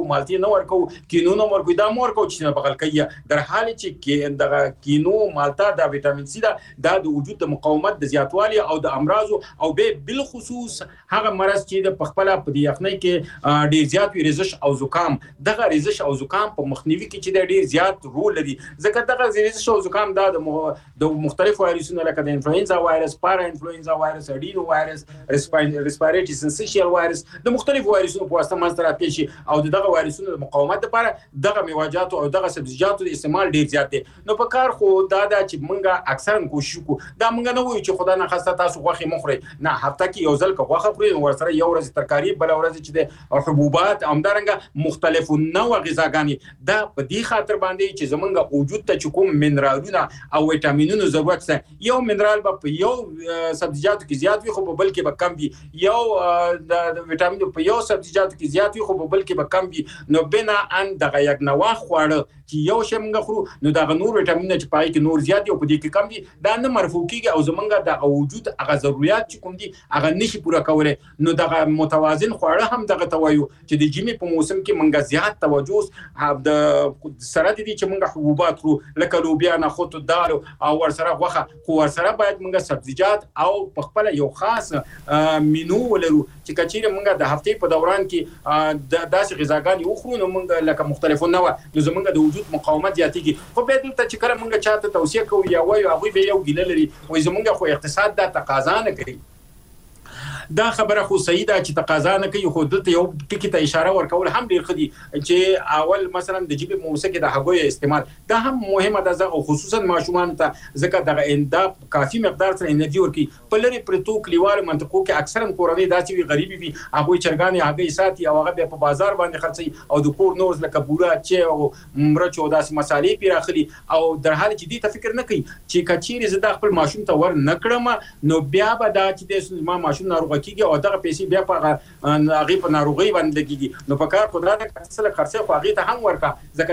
مالټي نه ورکو کینو نه ورکو دا مور کو چې بغل کوي در حال چې کې دغه کینو مالټا د وټامین سي دا د وجود د مقاومت د زیاتوالي او د امراض او به بل خصوص هغه مرض چې د پخپله په دې یخنۍ کې ډیر زیات وي رزش او زکام دغه رزش او زکام په مخنیوي کې چې ډیر زیات رول لري ځکه دغه رزش او زکام دا د مختلفو وایرسونو لکه د انفلوئنزا وایرس پارا انفلوئنزا وایرس اډینو وایرس ریسپایریټری سنسیشل وایرس د مختلفو وایرسونو په واسطه منځ ته راپېښ شي او دغه وایرسونو د مقاومت لپاره دغه میوه‌جات او دغه سبزیجاتو د استعمال ډیر زیات دي نو په کار خو دا دا چې مونږه اکثرا کوشش وکړو دا مونږ نه وایو چې خدای نه خواسته تاسو غوښه مخوري نه هفته کې یو ځل غوښه خوري ورسره یو ورځ ترکاری بل ورځ چې د حبوبات همدارنګه مختلفو نوع غذاګانی دا په دې خاطر باندې چې زمونږ وجود ته کوم منرالونه او وټامینونو ضرورت ده یو منرال په یو سبزیجاتو کې زیات وي خو په بل کې به کم وي یو د وټامین په یو سبزیجاتو کې زیات وي خو په بل کې به کم وي نو بنا ان دغه یک نوع خواړه چې یو شی موږ خورو نو دا نور وټامین چې پای کې نور زیات دي او په دې کې کم دي دا نه مرفوع کیږي او زمونږ د وجود هغه ضرورت چې کوم دي هغه نشي پوره کولای نو دغه متوازن خواړه هم دغه توایو چې د جمی په موسم کې موږ زیات توجه د سره دي چې موږ حبوبات خورو لکه لوبیا نه خود دال او ورسره غوښه خو ورسره باید موږ سبزیجات او په خپل یو خاص مینو ولرو چې کچېره موږ د هفتې په دوران کې د داسې غذاګانې وخورو نو موږ لکه مختلفو نوع نو زمونږ د وجود مقاومت زیاتېږي خو بیا دلته چې کله موږ چاته توصیه کوو یا وایو هغوی به یو ګیله لري وایي زمونږ خو اقتصاد دا تقاضا نه کوي دا خبره خو صحیح ده چې تقاضا نه کوي خو دلته یو ټکی ته اشاره ورکول هم ډیر ښه دي چې اول مثلا د جیب موسیقي د هغوی استعمال دا هم مهمه ده او خصوصا ماشومان ته ځکه دغه اندا کافي مقدار سره انرژي ورکي په لري پرتو کلیوال منطقو کې اکثرا کورنۍ داسې وي غریبي وي هغوی چرګانې هغوی ساتي او هغه په بازار باندې خرڅي او د کور نوز لکه بوره چې او مرچ او داسې مسالې پی راخلي او در حال چې دې ته فکر نه کوي چې کچېرې زه د خپل ماشوم ته ور نه کړم نو بیا به دا چې د ما ماشوم ناروغ کیږي او دغه پیسې بیا په هغه په ناروغي باندې لګيږي نو په کار خدای د اصل خرڅه خو هغه ته هم ورکا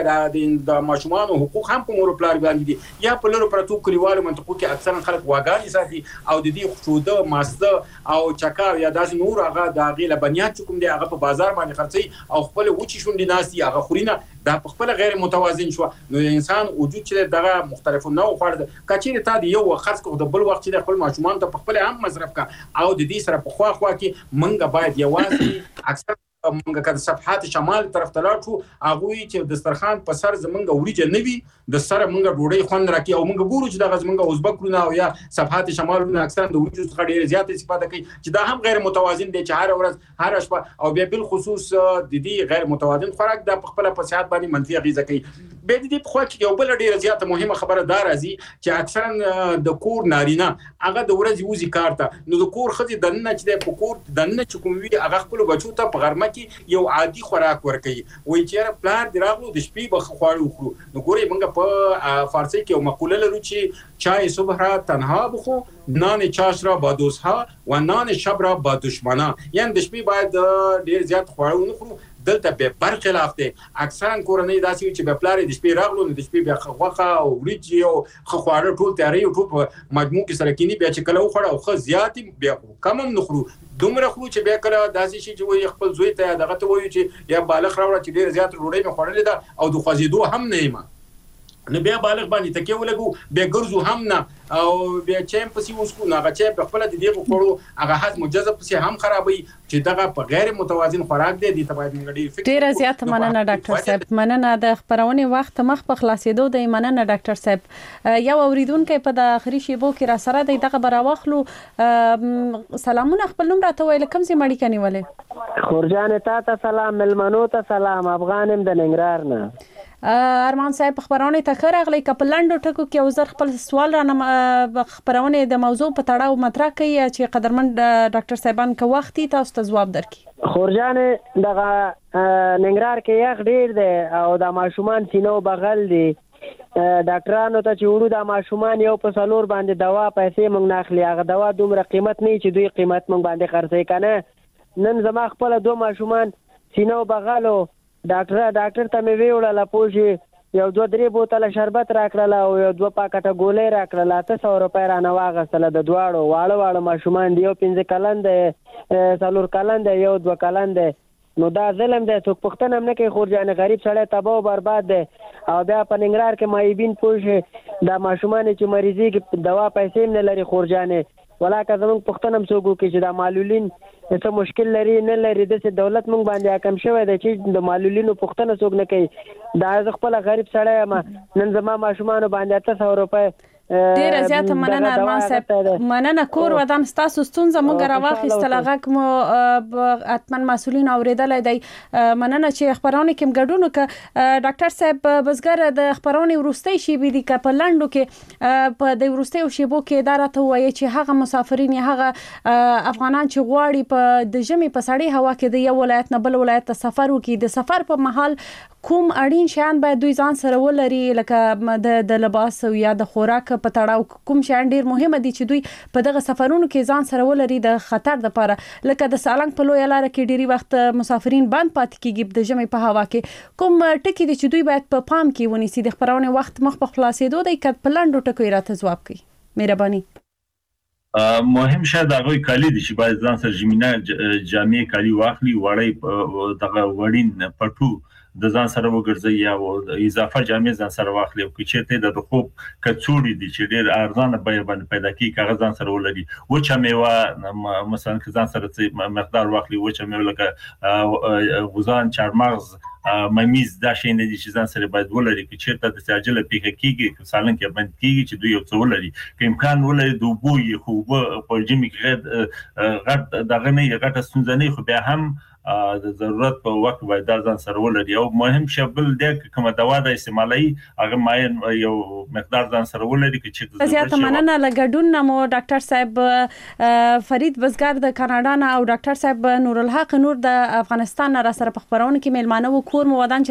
ځکه د ماشومان حقوق هم په مور پلار باندې دي یا په لورو پرتو کلیوالو منطقو کې اکثرا خلک واګانی ساتي او د دې خصوده ماسته او چکا یا داسې نور هغه د غیله بنیاد کوم دی هغه په بازار باندې خرڅي او خپل وچی شونډې ناسي هغه خورینه دا په خپل غیر متوازن شو نو انسان وجود چې دغه مختلفو نوع خورد کچېره تا دی یو خرڅ کو د بل وخت چې خپل ماشومان ته په خپل هم مصرف کا او د دې سره په خوا خوا کې منګه باید یوازې اکثر منګه کده صفحات شمال طرف ته لاړ شو هغه چې د دسترخوان په سر زمونږ وریجه نه وي د سره منګه ډوډۍ خوند راکې او منګه ګورو چې دغه زمونږ ازبکونه او یا صفحات شمالونه اکثر د وریجو څخه ډېر زیات استفاده کوي چې دا هم غیر متوازن دي چې هر ورځ هر شپه او بیا بل خصوص د دې غیر متوازن خوراک د خپل په صحت باندې منفي اغیزه کوي به دې په خو کې یو بل ډېر زیات مهمه خبره دا راځي چې اکثرا د کور نارینه هغه د ورځې وزي کارته نو د کور خځې دنه چې په کور دنه چې کوم وی هغه خپل بچو ته په غرمه کې یو عادي خوراک ورکوي وای چې پلار دراغلو د شپې به خواړه وخورو نو ګوري موږ په فارسی کې یو مقوله لرو چې چای صبح را تنها بخو نان چاش را با دوستها و نان شب را با دشمنا یعنی د شپې باید ډیر زیات خواړه ونخورو دلته به برخلاف دی اکثرا کورنۍ داسې چې به پلار د شپې راغلو نو د شپې بیا غوښه او وریجې او خواړه ټول تیاری او ټول مجموع کې سره کینی بیا چې کله وخوړه او خو زیات بیا کم هم نخورو دومره خو چې بیا کله داسې شي چې وي خپل زوی ته دغه ته وایي چې یا بالغ راوړه چې ډیر زیات ډوډۍ مې خوړلې ده او د خوځېدو هم نه یم نو بیا بالغ باندې تکیه ولګو بیا ګرځو هم نه او بیا چم پسې وسکو نه هغه چې په خپل د دې خوړو هغه هضم جذب پسې هم خرابوي چې دغه په غیر متوازن خوراک دی د تبعید منګړي فکر ډیر زیات مننه ډاکټر صاحب مننه د خبرونه وخت مخ په خلاصېدو د مننه ډاکټر صاحب یو اوریدونکو په د اخري شیبو کې را سره دغه براوخلو سلامونه خپل نوم راته ویل کوم سي مړی کني ولې خورجان ته سلام ملمنو ته سلام افغانم د ننګرهار نه ارمان صاحب خبرونه ته خرغلی کپلندو ټکو کې او زر خپل سوال را خبرونه د موضوع په تړاو مطرح کوي چې قدرمن ډاکټر صاحبان که وختي تاسو ته جواب درکړي خورجان دغه ننګرهار کې یخ ډیر دی او د ماشومان سینو بغل دی ډاکټرانو ته چې وړو د ماشومان یو په سلور باندې دوا پیسې موږ نه اخلي هغه دوا دومره قیمت نه چې دوی قیمت موږ باندې خرڅي کنه نن زما خپل دوه ماشومان سینو بغلو ډاکټر ډاکټر ته مې ویوړل پوښي یو دوه درې بوتله شربت راکړل او یو دوه پاکټه ګولۍ راکړل اته سو روپۍ رانه واغستله د دواړو واړه واړه ماشومان دی یو پنځه کلن دی څلور کلن دی یو دوه کلن دی نو دا ظلم دی څوک پښتنه هم نه کوي خورجان غریب سړی تباہ او برباد دی او بیا په ننګرهار کې مایبین پوه دا ماشومان چې مریضي کې دوا پیسې هم نه لري خورجانې ولاکه زمونږ پښتنه هم څوک وکړي چې دا معلولین څه مشکل لري نه لري داسې دولت مونږ باندې حاکم شوی دی چې د معلولینو پښتنه څوک نه کوي دا زه خپله غریب سړی یم نن زما ماشومانو باندې اته سوه روپۍ ډیره زیاته مننه ارمان صاحب مننه کور ودان ستاسو ستونزه مونږ راواخیستله غږ مو حتما مسؤلین اوریدلی دی مننه چې خبرونه کې ګډون وکړه ډاکټر صاحب بزګر د خبرونه وروستۍ شیبې دي که په لنډو کې په د وروستۍ شیبو کې دا راته وایي چې هغه مسافرین هغه افغانان چې غواړي په د ژمي په سړې هوا کې د یو ولایت نه بل ولایت ته سفر وکړي د سفر په مهال کوم اړین شیان باید دوی ځان سره ولري لکه د د لباس یا د خوراک په تړاو کوم شیان ډیر مهم دي چې دوی په دغه سفرونو کې ځان سره ولري د خطر لپاره لکه د سالنګ په لوی لار کې ډیری وخت مسافرین بند پاتې کیږي د ژمي په هوا کې کوم ټکی دي چې دوی باید په پام کې ونیسي د خبرونه وخت مخ په خلاصېدو دی که په لنډو ټکو راته ځواب کوي مهرباني مهم شاید هغه کالی دي چې باید ځان سره جمینه جامع کالی واخلي وړي دغه وړین پټو د ځان سره وګرځي یا اضافه جامع ځان سره واخلي او چې ته د خوب کڅوړي دي چې ډېر ارزانه بیه باندې پیدا کی کاغذ ځان سره ولري و چې میوه مثلا که ځان سره مقدار واخلي و چې میوه لکه غوزان چارمغز ممیز دا شي نه دي چې ځان سره باید ولري چې ته د ساجله پیکه کیږي سالن کې باندې کیږي چې دوی یو څه ولري که امکان ولري د بو یو خو په جمی کې غټ دغه نه غټه ستونزه خو بیا هم د ضرورت په وخت باید دا ځان سره ولري او مهم شبل د کومه دوا د استعمالي هغه ماین یو مقدار ځان سره ولري چې زیاته مننه لګډون نمو ډاکټر صاحب فرید بزګر د کاناډا نه او ډاکټر صاحب نور الحق نور د افغانستان را سره په خبرونه کې میلمانه و کور مو ودان